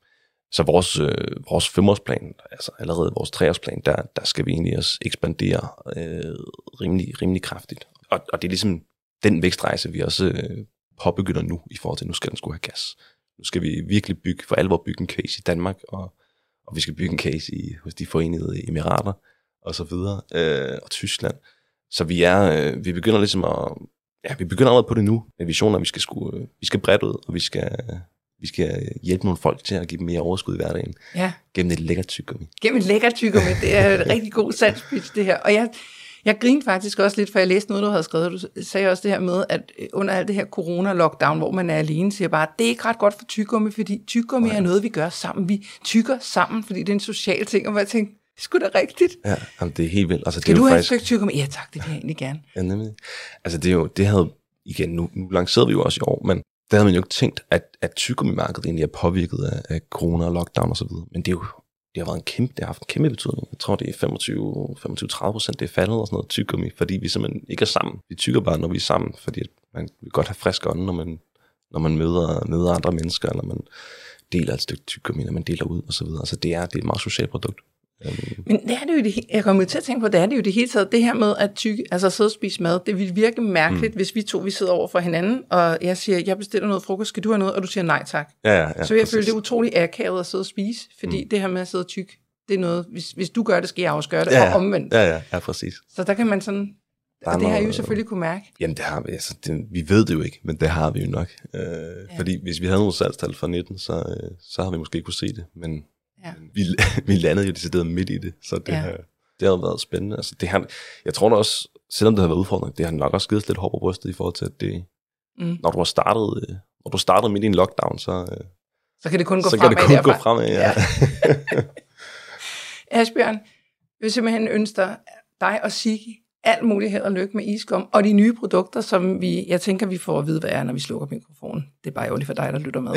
Så vores, øh, vores femårsplan, altså allerede vores treårsplan, der, der skal vi egentlig også ekspandere øh, rimelig, rimelig kraftigt. Og, og det er ligesom den vækstrejse, vi også øh, påbegynder nu, i forhold til, nu skal den skulle have gas. Nu skal vi virkelig bygge, for alvor bygge en case i Danmark, og, og vi skal bygge en case i, hos de Forenede Emirater, og så videre, øh, og Tyskland. Så vi er, øh, vi begynder ligesom at, ja, vi begynder allerede på det nu, med visioner, vi skal, skulle, øh, vi skal bredt ud, og vi skal, vi skal hjælpe nogle folk til at give dem mere overskud i hverdagen. Ja. Gennem et lækkert tyggegummi. Gennem et lækkert tyggegummi, det er et rigtig god salgspitch, det her. Og jeg, jeg grinede faktisk også lidt, for jeg læste noget, du havde skrevet. Du sagde også det her med, at under alt det her corona-lockdown, hvor man er alene, siger bare, det er ikke ret godt for tyggegummi, fordi tyggegummi er noget, vi gør sammen. Vi tygger sammen, fordi det er en social ting, og jeg tænkte, det er sgu da rigtigt. Ja, jamen, det er helt vildt. Altså, Skal det er du jo have faktisk... et stykke tyggegummi? Ja tak, det vil jeg egentlig gerne. Ja, nemlig. Altså det er jo, det havde, igen, nu, nu lancerede vi jo også i år, men der havde man jo ikke tænkt, at, at tyggegummimarkedet egentlig er påvirket af, af corona og lockdown og så videre. Men det er jo, det har været en kæmpe, det har haft en kæmpe betydning. Jeg tror, det er femogtyve til tredive procent, det er faldet og sådan noget tyggegummi, fordi vi simpelthen ikke er sammen. Vi tygger bare, når vi er sammen, fordi man vil godt have frisk ånd, når man, når man møder, møder andre mennesker, eller man deler et stykke tyggegummi, når man deler ud og så videre. Altså det er, det er et meget socialt produkt. Men det er det jo det, jeg kommer til at tænke på, det er det jo det hele taget, det her med at tykke, altså sidde og spise mad, det vil virke mærkeligt, mm. hvis vi to vi sidder over for hinanden, og jeg siger, jeg bestiller noget frokost, skal du have noget, og du siger nej tak. Ja, ja, ja, så vil jeg føle, det er utrolig akavet at sidde og spise, fordi mm. det her med at sidde og tykke, det er noget, hvis, hvis du gør det, skal jeg også gøre det, ja, ja. og omvendt. Ja, ja, ja, præcis. Så der kan man sådan, og det noget, har I jo selvfølgelig kunne mærke. Jamen det har vi, altså det, vi ved det jo ikke, men det har vi jo nok. Øh, ja. Fordi hvis vi havde nogle salgstal fra nitten, så, øh, så har vi måske kunne se det, men ja. vi, vi landede jo decideret midt i det, så det, ja. har, det har været spændende. Altså, det har, jeg tror da også, selvom det har været udfordrende, det har nok også givet lidt hår på brystet i forhold til, at det, mm. når du har startet, når du startede midt i en lockdown, så, så kan det kun gå så fremad kan det kun derfra. gå fremad, ja. ja. Asbjørn, jeg vil simpelthen ønske dig og Sigge alt muligt held og lykke med Iskum, og de nye produkter, som vi, jeg tænker, vi får at vide, hvad er, når vi slukker mikrofonen. Det er bare ærgerligt for dig, der lytter med.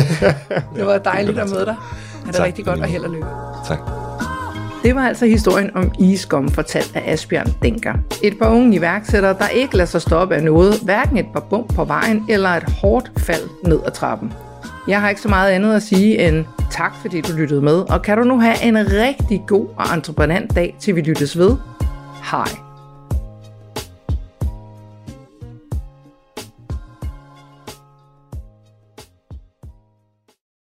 Det var dejligt at møde dig. Er det rigtig godt, og held og lykke. Tak. Det var altså historien om Iskum, fortalt af Asbjørn Denker. Et par unge iværksættere, der ikke lader sig stoppe af noget, hverken et par bump på vejen, eller et hårdt fald ned ad trappen. Jeg har ikke så meget andet at sige end tak, fordi du lyttede med, og kan du nu have en rigtig god og entreprenant dag, til vi lyttes ved. Hej.